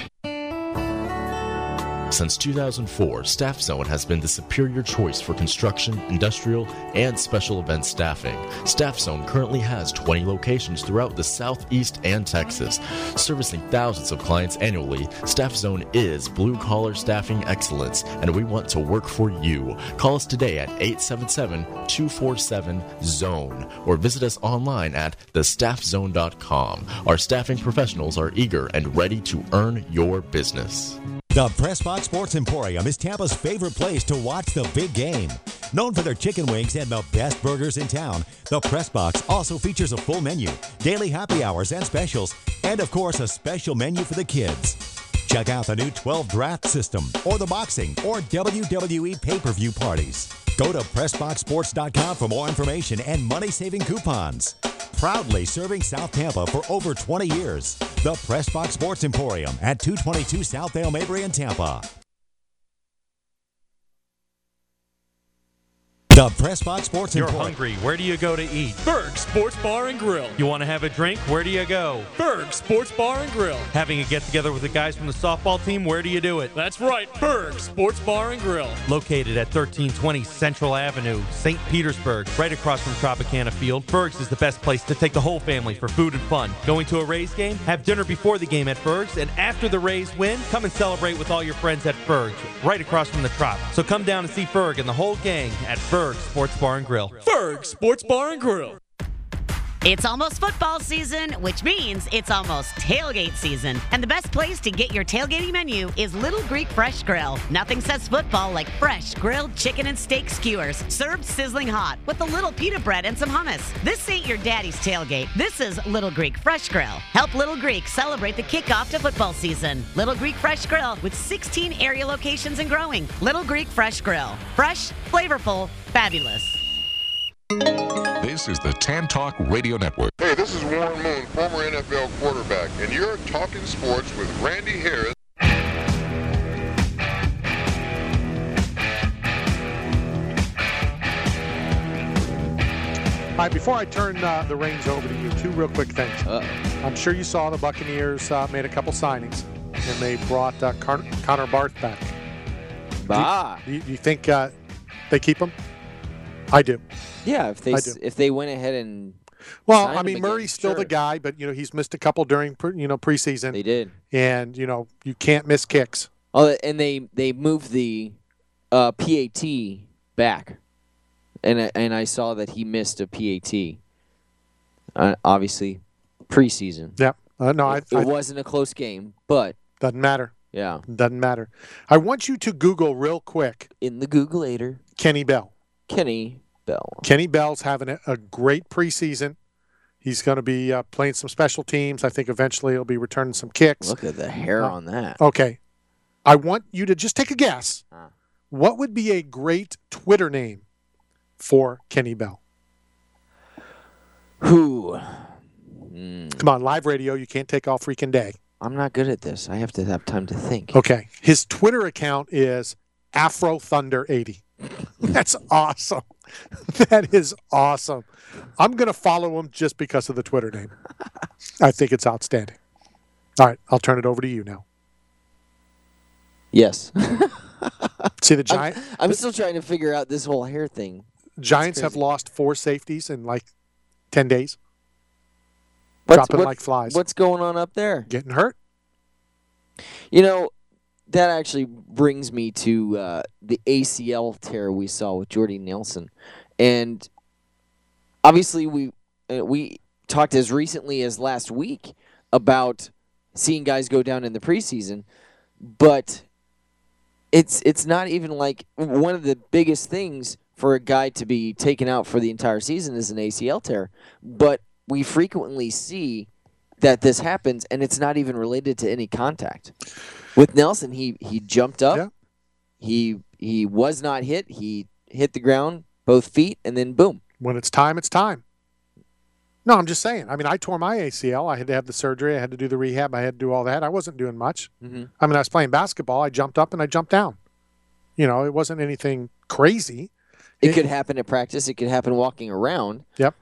Since 2004, Staff Zone has been the superior choice for construction, industrial, and special event staffing. Staff Zone currently has 20 locations throughout the Southeast and Texas. Servicing thousands of clients annually, Staff Zone is blue-collar staffing excellence, and we want to work for you. Call us today at 877-247-ZONE or visit us online at thestaffzone.com. Our staffing professionals are eager and ready to earn your business. The Pressbox Sports Emporium is Tampa's favorite place to watch the big game. Known for their chicken wings and the best burgers in town, the Pressbox also features a full menu, daily happy hours and specials, and of course a special menu for the kids. Check out the new 12 draft system or the boxing or WWE pay-per-view parties. Go to PressboxSports.com for more information and money-saving coupons. Proudly serving South Tampa for over 20 years. The Pressbox Sports Emporium at 222 South Dale Mabry in Tampa. The Pressbox Sports You're Emporium. hungry. Where do you go to eat? Berg Sports Bar and Grill. You want to have a drink? Where do you go? Berg Sports Bar and Grill. Having a get-together with the guys from the softball team? Where do you do it? That's right, Berg Sports Bar and Grill. Located at 1320 Central Avenue, St. Petersburg, right across from Tropicana Field, Berg's is the best place to take the whole family for food and fun. Going to a Rays game? Have dinner before the game at Berg's, and after the Rays win, come and celebrate with all your friends at Berg's, right across from the Trop. So come down and see Berg and the whole gang at Berg Sports Bar and Grill. Berg Sports Bar and Grill. It's almost football season, which means it's almost tailgate season. And the best place to get your tailgating menu is Little Greek Fresh Grill. Nothing says football like fresh grilled chicken and steak skewers, served sizzling hot with a little pita bread and some hummus. This ain't your daddy's tailgate. This is Little Greek Fresh Grill. Help Little Greek celebrate the kickoff to football season. Little Greek Fresh Grill with 16 area locations and growing. Little Greek Fresh Grill. Fresh, flavorful, fabulous. This is the Tan Talk Radio Network. Hey, this is Warren Moon, former NFL quarterback, and you're talking sports with Randy Harris. All right, before I turn the reins over to you, two real quick things. I'm sure you saw the Buccaneers made a couple signings, and they brought Connor Barth back. Do you think they keep him? I do. Yeah, if they went ahead and I mean, Murray's still the guy, but he's missed a couple during preseason. They did, and you can't miss kicks. Oh, and they moved the PAT back, and I saw that he missed a PAT. Obviously, preseason. Yeah, it wasn't a close game, but doesn't matter. Yeah, doesn't matter. I want you to Google real quick in the Googleator Kenny Bell. Kenny Bell. Kenny Bell's having a great preseason. He's going to be playing some special teams. I think eventually he'll be returning some kicks. Look at the hair on that. Okay. I want you to just take a guess. What would be a great Twitter name for Kenny Bell? Who? Come on, live radio. You can't take all freaking day. I'm not good at this. I have to have time to think. Okay. His Twitter account is Afro Thunder 80. That's awesome. That is awesome. I'm going to follow him just because of the Twitter name. I think it's outstanding. All right, I'll turn it over to you now. Yes. See the Giant. I'm still trying to figure out this whole hair thing. Giants have lost 4 safeties in like 10 days. Dropping like flies. What's going on up there? Getting hurt. That actually brings me to the ACL tear we saw with Jordy Nelson. And obviously we talked as recently as last week about seeing guys go down in the preseason, but it's not even like one of the biggest things for a guy to be taken out for the entire season is an ACL tear. But we frequently see that this happens, and it's not even related to any contact. With Nelson, he jumped up. Yeah. He was not hit. He hit the ground, both feet, and then boom. When it's time, it's time. No, I'm just saying. I mean, I tore my ACL. I had to have the surgery. I had to do the rehab. I had to do all that. I wasn't doing much. Mm-hmm. I mean, I was playing basketball. I jumped up and I jumped down. It wasn't anything crazy. It could happen at practice. It could happen walking around. Yep.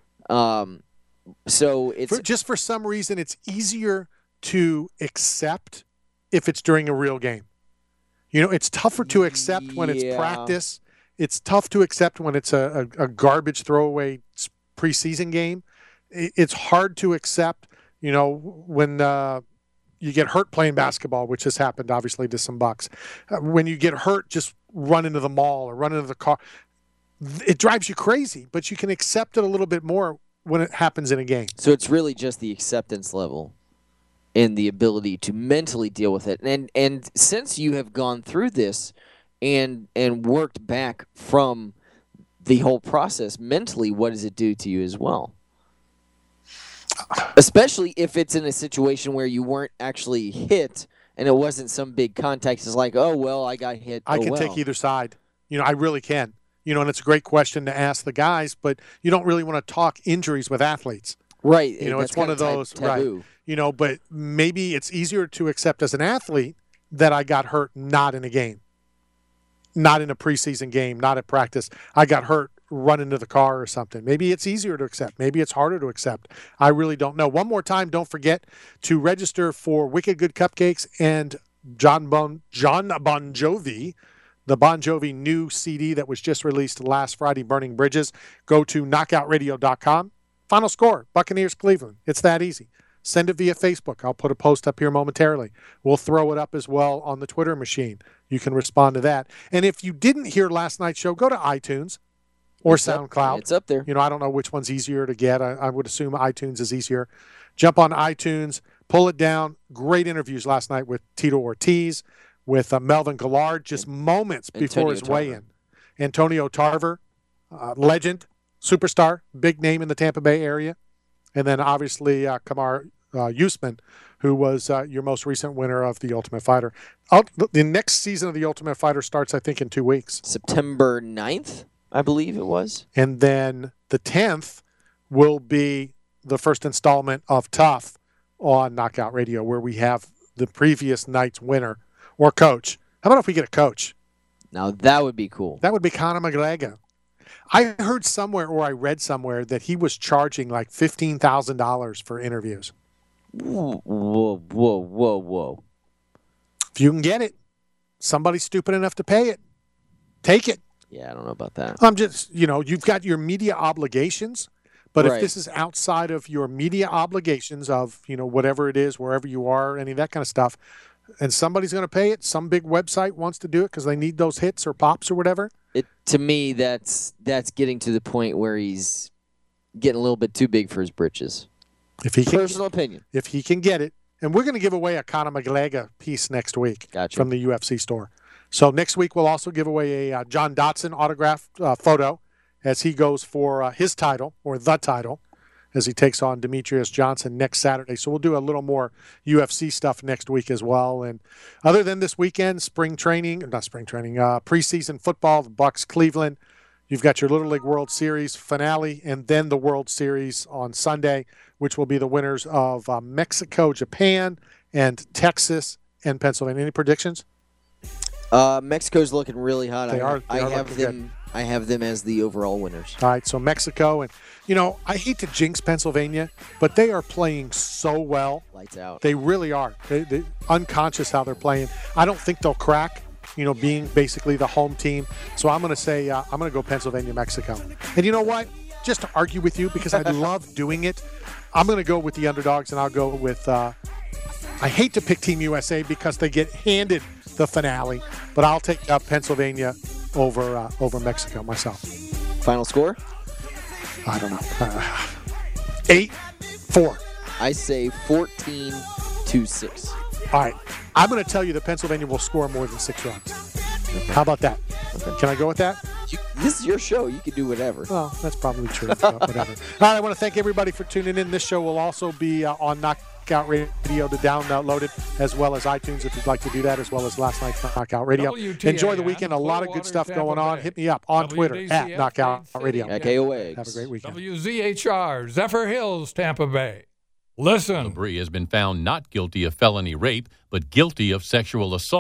So it's just for some reason, it's easier to accept if it's during a real game. It's tougher to accept when it's practice. It's tough to accept when it's a garbage throwaway preseason game. It's hard to accept, when you get hurt playing basketball, which has happened obviously to some Bucks. When you get hurt, just run into the mall or run into the car. It drives you crazy, but you can accept it a little bit more when it happens in a game. So it's really just the acceptance level and the ability to mentally deal with it. And since you have gone through this and worked back from the whole process mentally, what does it do to you as well? Especially if it's in a situation where you weren't actually hit and it wasn't some big contact. It's like, oh, well, I got hit. I can take either side. I really can. And it's a great question to ask the guys, but you don't really want to talk injuries with athletes. Right. It's one of those. Taboo. Right. But maybe it's easier to accept as an athlete that I got hurt not in a game, not in a preseason game, not at practice. I got hurt running to the car or something. Maybe it's easier to accept. Maybe it's harder to accept. I really don't know. One more time, don't forget to register for Wicked Good Cupcakes and John Bon Jovi, the Bon Jovi new CD that was just released last Friday, Burning Bridges. Go to knockoutradio.com. Final score, Buccaneers Cleveland. It's that easy. Send it via Facebook. I'll put a post up here momentarily. We'll throw it up as well on the Twitter machine. You can respond to that. And if you didn't hear last night's show, go to iTunes or SoundCloud. It's up there. I don't know which one's easier to get. I would assume iTunes is easier. Jump on iTunes, pull it down. Great interviews last night with Tito Ortiz, with Melvin Gillard, just moments before his weigh-in. Antonio Tarver, legend, superstar, big name in the Tampa Bay area. And then obviously Kamar Usman, who was your most recent winner of The Ultimate Fighter. The next season of The Ultimate Fighter starts, I think, in 2 weeks. September 9th, I believe it was. And then the 10th will be the first installment of Tough on Knockout Radio, where we have the previous night's winner or coach. How about if we get a coach? Now, that would be cool. That would be Conor McGregor. I heard somewhere, or I read somewhere, that he was charging like $15,000 for interviews. Whoa. If you can get it, somebody's stupid enough to pay it. Take it. Yeah, I don't know about that. I'm just, you've got your media obligations, but Right. if this is outside of your media obligations of, whatever it is, wherever you are, any of that kind of stuff, and somebody's going to pay it, some big website wants to do it because they need those hits or pops or whatever. To me, that's getting to the point where he's getting a little bit too big for his britches. If he can, Personal opinion. If he can get it. And we're going to give away a Conor McGregor piece next week from the UFC store. So next week we'll also give away a John Dotson autographed photo as he goes for his title, or the title, as he takes on Demetrius Johnson next Saturday. So we'll do a little more UFC stuff next week as well. And other than this weekend, preseason football, the Bucks, Cleveland. You've got your Little League World Series finale, and then the World Series on Sunday, which will be the winners of Mexico, Japan, and Texas and Pennsylvania. Any predictions? Mexico's looking really hot. They are I have looking them. good. I have them as the overall winners. All right, so Mexico, and I hate to jinx Pennsylvania, but they are playing so well. Lights out. They really are. They're unconscious how they're playing. I don't think they'll crack, being basically the home team. So I'm going to say I'm going to go Pennsylvania, Mexico. And you know what? Just to argue with you, because I love doing it, I'm going to go with the underdogs, and I'll go with I hate to pick Team USA because they get handed the finale, but I'll take Pennsylvania over Mexico myself. Final score? I don't know. 8-4. I say 14-6. All right. I'm going to tell you that Pennsylvania will score more than 6 runs. Okay. How about that? Okay. Can I go with that? This is your show. You can do whatever. Well, that's probably true. Whatever. All right. I want to thank everybody for tuning in. This show will also be on Knockout Radio to download it, as well as iTunes if you'd like to do that, as well as last night's Knockout Radio. WTAN, enjoy the weekend. A lot of good stuff going on. Hit me up on Twitter at Knockout Radio. At KOA. Have a great weekend. WZHR, Zephyr Hills, Tampa Bay. Listen. Labrie has been found not guilty of felony rape, but guilty of sexual assault.